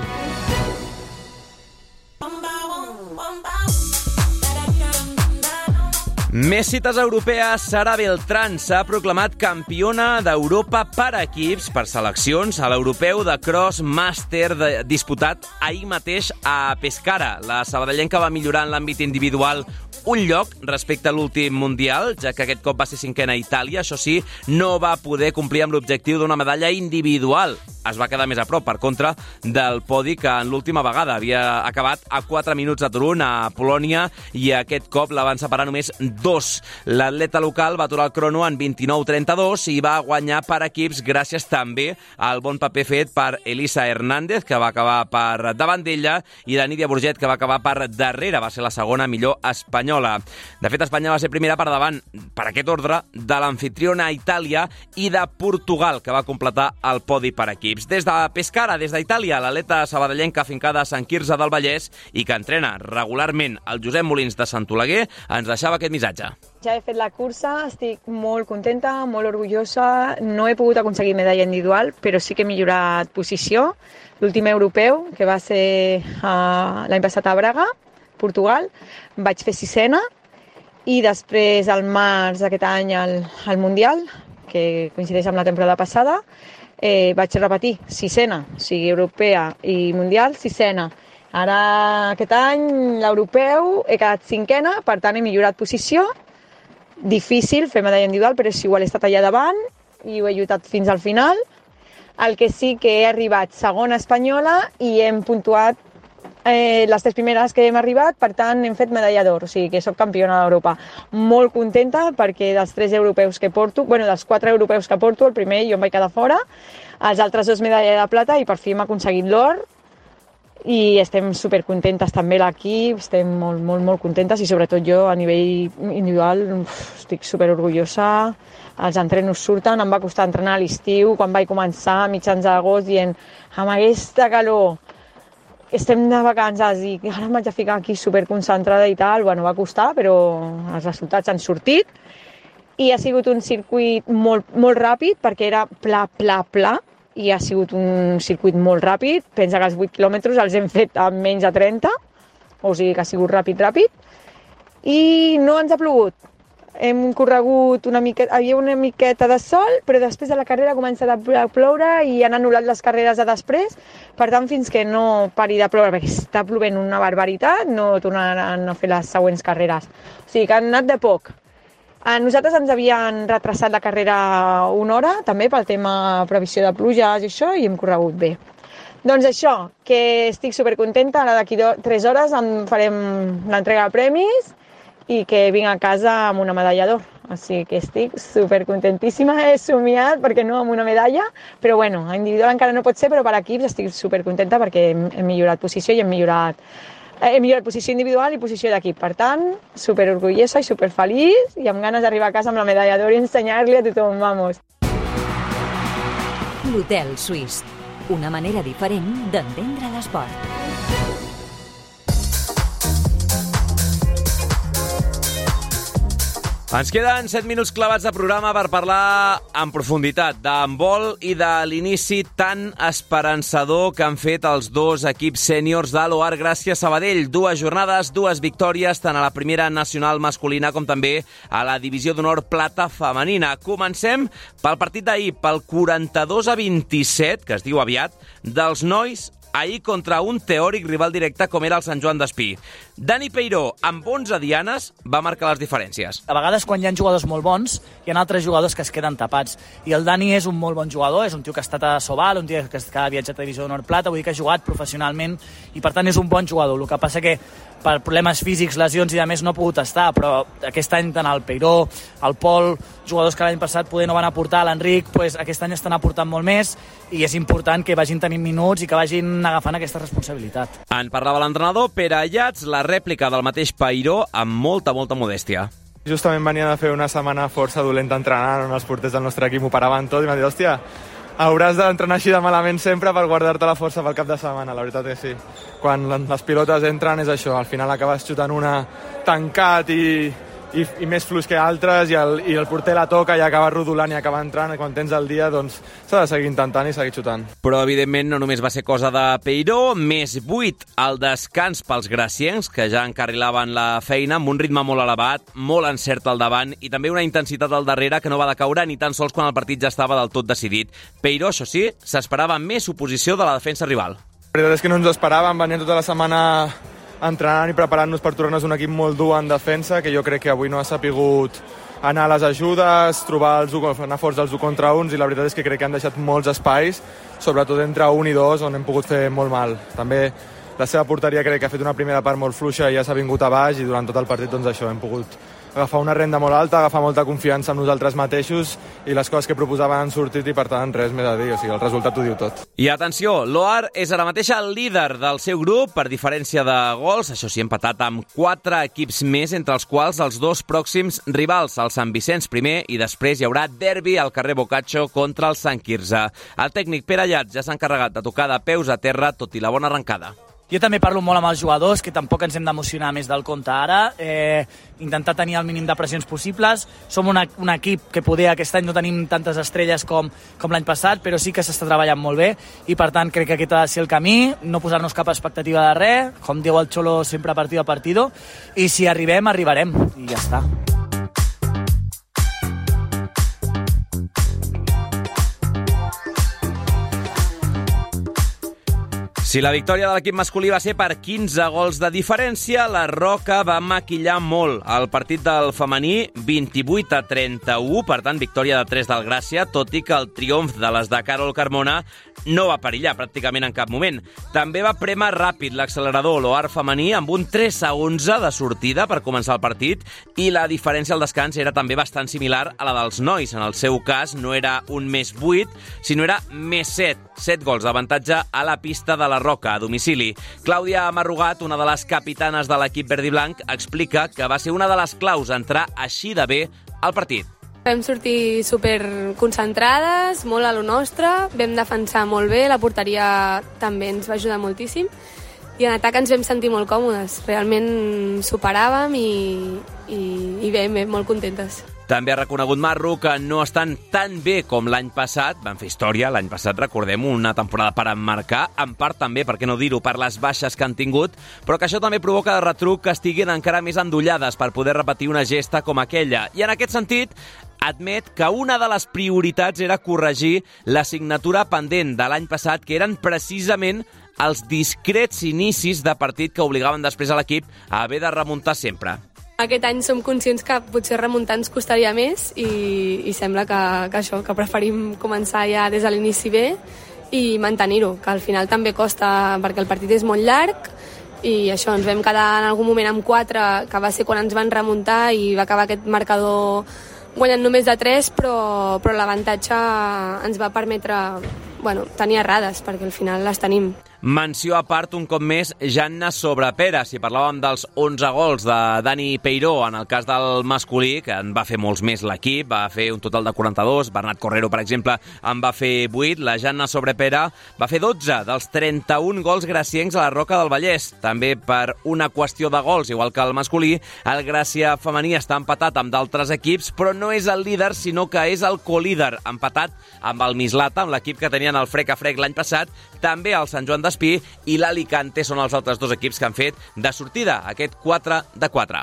Més cites europees. Sara Beltrán s'ha proclamat campiona d'Europa per equips, per seleccions, a l'europeu de Cross Master de, disputat ahir mateix a Pescara. La sabadellenca va millorar en l'àmbit individual un lloc respecte a l'últim Mundial, ja que aquest cop va ser cinquena a Itàlia. Això sí, no va poder complir amb l'objectiu d'una medalla individual. Es va quedar més a prop, per contra, del podi que en l'última vegada havia acabat a quatre minuts de Turun a Polònia, i aquest cop la van separar només dos. L'atleta local va aturar el crono en vint-i-nou trenta-dos i va guanyar per equips gràcies també al bon paper fet per Elisa Hernández, que va acabar per davant d'ella, i la Nídia Burget, que va acabar per darrere. Va ser la segona millor espanyola. De fet, Espanya va ser primera per davant, per aquest ordre, de l'anfitriona Itàlia i de Portugal, que va completar el podi per equips. Des de Pescara, des d'Itàlia, l'atleta sabadellenca afincada a Sant Quirze del Vallès i que entrena regularment el Josep Molins de Sant Oleguer, ens deixava aquest missatge. Ja he fet la cursa, estic molt contenta, molt orgullosa. No he pogut aconseguir medalla individual, però sí que he millorat posició. L'últim europeu, que va ser uh, l'any passat a Braga, Portugal, vaig fer sisena, i després al març d'aquest any al, al Mundial, que coincideix amb la temporada passada, eh, vaig repetir sisena, o sigui, europea i Mundial, sisena. Ara aquest any l'europeu he quedat cinquena, per tant he millorat posició. Difícil fer medalla individual, però és igual, he estat allà davant i ho he lluitat fins al final. El que sí que he arribat segona espanyola i hem puntuat Eh, les tres primeres que hem arribat, per tant hem fet medalla d'or, o sigui que soc campiona d'Europa. Molt contenta perquè dels tres europeus que porto, bueno, dels quatre europeus que porto, el primer jo em vaig quedar fora, els altres dos medalla de plata, i per fi hem aconseguit l'or, i estem supercontentes també l'equip, estem molt, molt, molt contentes, i sobretot jo a nivell individual uf, estic superorgullosa. Els entrenos surten, em va costar entrenar a l'estiu, quan vaig començar a mitjans d'agost dient amb aquesta calor estem de vacances i ara em vaig a ficar aquí superconcentrada i tal. Bueno, va costar, però els resultats han sortit, i ha sigut un circuit molt, molt ràpid, perquè era pla, pla, pla, i ha sigut un circuit molt ràpid. Pensa que els vuit quilòmetres els hem fet en menys de trenta, o sigui que ha sigut ràpid, ràpid, i no ens ha plogut. Hem corregut una miqueta, havia una miqueta de sol, però després de la carrera ha començat a ploure i han anul·lat les carreres de després. Per tant, fins que no pari de ploure, perquè està plovent una barbaritat, no tornaran a fer les següents carreres. O sigui que han anat de poc. A nosaltres ens havien retrasat la carrera una hora, també pel tema previsió de pluges i això, i hem corregut bé. Doncs això, que estic supercontenta. Ara d'aquí tres hores en farem l'entrega de premis i que vinc a casa amb una medalla d'or. O sigui que estic supercontentíssima. He somiat, perquè no amb una medalla, però bueno, individual encara no pot ser, però per equips estic supercontenta perquè hem, hem millorat posició i hem millorat, eh, hem millorat posició individual i posició d'equip. Per tant, superorgullosa i superfeliç, i amb ganes d'arribar a casa amb la medalla d'or i ensenyar-li a tothom, vamos. L'Hotel Suís, una manera diferent d'entendre l'esport. Ens queden set minuts clavats de programa per parlar en profunditat d'handbol i de l'inici tan esperançador que han fet els dos equips sèniors de l'O A R Gràcia Sabadell. Dues jornades, dues victòries, tant a la primera nacional masculina com també a la divisió d'honor plata femenina. Comencem pel partit d'ahir, pel quaranta-dos a vint-i-set, que es diu aviat, dels nois ahir contra un teòric rival directe com era el Sant Joan d'Espí. Dani Peiró, amb onze dianes, va marcar les diferències. A vegades, quan hi ha jugadors molt bons, hi ha altres jugadors que es queden tapats. I el Dani és un molt bon jugador, és un tio que ha estat a Sobal, un tio que ha viatjat a Divisió d'Honor Plata, vull dir que ha jugat professionalment i, per tant, és un bon jugador. El que passa que per problemes físics, lesions i de més no ha pogut estar, però aquest any tant el Peiró, el Pol, jugadors que l'any passat poder no van aportar, l'Enric, pues, aquest any estan aportant molt més i és important que vagin tenint minuts i que vagin agafant aquesta responsabilitat. En parlava l'entrenador Pere Ayats, la rèplica del mateix Peiró amb molta, molta modèstia. Justament venia de fer una setmana força dolenta entrenant, on els porters del nostre equip ho paraven tot i m'ha dit, hòstia, hauràs d'entrenar així de malament sempre per guardar-te la força pel cap de setmana, la veritat és que sí. Quan les pilotes entren és això, al final acabes xutant una tancat i, i, i més fluix que altres i el, i el porter la toca i acaba rodolant i acaba entrant, i quan tens el dia doncs s'ha de seguir intentant i seguir xutant. Però evidentment no només va ser cosa de Peiró, més vuit al descans pels graciencs, que ja encarrilaven la feina amb un ritme molt elevat, molt encert al davant i també una intensitat al darrere que no va decaure ni tan sols quan el partit ja estava del tot decidit. Peiró, això sí, s'esperava més oposició de la defensa rival. La veritat és que no ens ho esperàvem, veníem tota la setmana entrenant i preparant-nos per tornar-nos un equip molt dur en defensa, que jo crec que avui no ha sapigut anar a les ajudes, trobar els, anar forts dels u contra uns, i la veritat és que crec que han deixat molts espais, sobretot entre un i dos, on hem pogut fer molt mal. També la seva porteria crec que ha fet una primera part molt fluixa i ja s'ha vingut a baix, i durant tot el partit doncs això, hem pogut agafar una renda molt alta, agafar molta confiança en nosaltres mateixos i les coses que proposaven han sortit i per tant res més a dir, o sigui, el resultat ho diu tot. I atenció, l'Oar és ara mateix el líder del seu grup per diferència de gols, això sí, empatat amb quatre equips més, entre els quals els dos pròxims rivals, el Sant Vicenç primer i després hi haurà derbi al carrer Boccaccio contra el Sant Quirze. El tècnic Pere Ayats ja s'ha encarregat de tocar de peus a terra tot i la bona arrencada. Jo també parlo molt amb els jugadors, que tampoc ens hem d'emocionar més del compte ara, eh, intentar tenir el mínim de pressions possibles. Som una, un equip que poder aquest any no tenim tantes estrelles com, com l'any passat, però sí que s'està treballant molt bé i per tant crec que aquest ha de ser el camí, no posar-nos cap expectativa de res, com diu el Xolo sempre partido a partido, i si arribem, arribarem, i ja està. Si la victòria de l'equip masculí va ser per quinze gols de diferència, la Roca va maquillar molt el partit del femení, vint-i-vuit a trenta-u, per tant, victòria de tres del Gràcia, tot i que el triomf de les de Carol Carmona no va perillar pràcticament en cap moment. També va prémer ràpid l'accelerador l'Oar femení amb un tres a onze de sortida per començar el partit i la diferència al descans era també bastant similar a la dels nois. En el seu cas no era un més vuit, sinó era més set. set gols d'avantatge a la pista de la Roca, a domicili. Clàudia Marrugat, una de les capitanes de l'equip verd i blanc, explica que va ser una de les claus entrar així de bé al partit. Vam sortir super concentrades, molt a lo nostre, vam defensar molt bé, la porteria també ens va ajudar moltíssim i en atac ens vam sentir molt còmodes. Realment superàvem i, i, i bé, bé, molt contentes. També ha reconegut Marru que no estan tan bé com l'any passat. Van fer història l'any passat, recordem, una temporada per emmarcar, en part també, per què no dir-ho, per les baixes que han tingut, però que això també provoca de retruc que estiguin encara més endollades per poder repetir una gesta com aquella. I en aquest sentit, admet que una de les prioritats era corregir l'assignatura pendent de l'any passat, que eren precisament els discrets inicis de partit que obligaven després a l'equip a haver de remuntar sempre. Aquest any som conscients que potser remuntar ens costaria més i, i sembla que, que això, que preferim començar ja des de l'inici bé i mantenir-ho, que al final també costa perquè el partit és molt llarg i això, ens vam quedar en algun moment amb quatre, que va ser quan ens van remuntar i va acabar aquest marcador guanyant només de tres, però, però l'avantatge ens va permetre bueno, tenir errades, perquè al final les tenim. Menció a part, un cop més, Janna Sobrepera. Si parlàvem dels onze gols de Dani Peiró, en el cas del masculí, que en va fer molts més l'equip, va fer un total de quaranta-dos, Bernat Correro, per exemple, en va fer vuit, la Janna Sobrepera va fer dotze dels trenta-un gols graciencs a la Roca del Vallès. També per una qüestió de gols, igual que el masculí, el Gràcia femení està empatat amb d'altres equips, però no és el líder, sinó que és el colíder, empatat amb el Mislata, amb l'equip que tenien el frec a frec l'any passat, també el Sant Joan d'Espí i l'Alicante són els altres dos equips que han fet de sortida aquest quatre de quatre.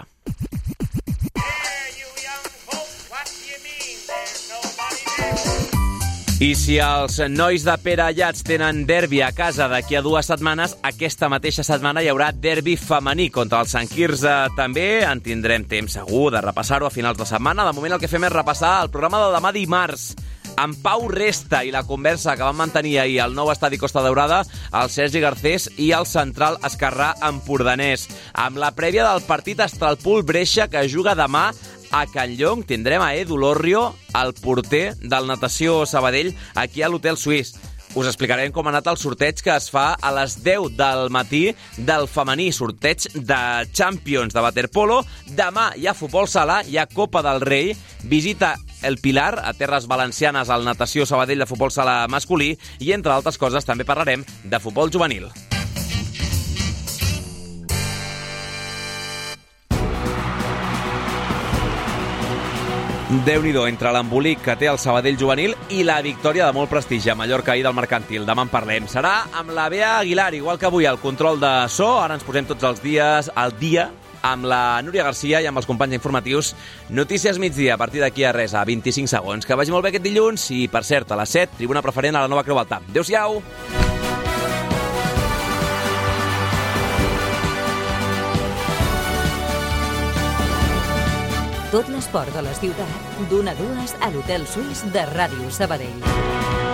I si els nois de Pere Allats tenen derbi a casa d'aquí a dues setmanes, aquesta mateixa setmana hi haurà derbi femení contra el Sant Quirze. També en tindrem temps segur de repassar-ho a finals de setmana. De moment el que fem és repassar el programa de demà dimarts. En Pau Resta i la conversa que van mantenir ahir al nou estadi Costa Daurada, el Sergi Garcés i el central esquerrà empordanès. Amb la prèvia del partit Estralpul-Breixa que juga demà a Can Llong, tindrem a Edu Lorrio, el porter del Natació Sabadell, aquí a l'Hotel Suís. Us explicarem com ha anat el sorteig que es fa a les deu del matí del femení, sorteig de Champions de waterpolo. Demà hi ha futbol sala, hi ha Copa del Rei, visita el Pilar, a Terres Valencianes, al Natació Sabadell de futbol sala masculí, i entre altres coses també parlarem de futbol juvenil. Déu-n'hi-do, entre l'embolic que té el Sabadell juvenil i la victòria de molt prestigi a Mallorca ahir del Mercantil. Demà en parlem. Serà amb la Bea Aguilar, igual que avui, el control de so. Ara ens posem tots els dies al dia amb la Núria Garcia i amb els companys informatius. Notícies migdia, a partir d'aquí a res, a vint-i-cinc segons. Que vagi molt bé aquest dilluns i, per cert, a les set, tribuna preferent a la Nova Creu Alta. Adéu-siau! Tot l'esport de la ciutat, d'una a dues a l'Hotel Suís de Ràdio Sabadell.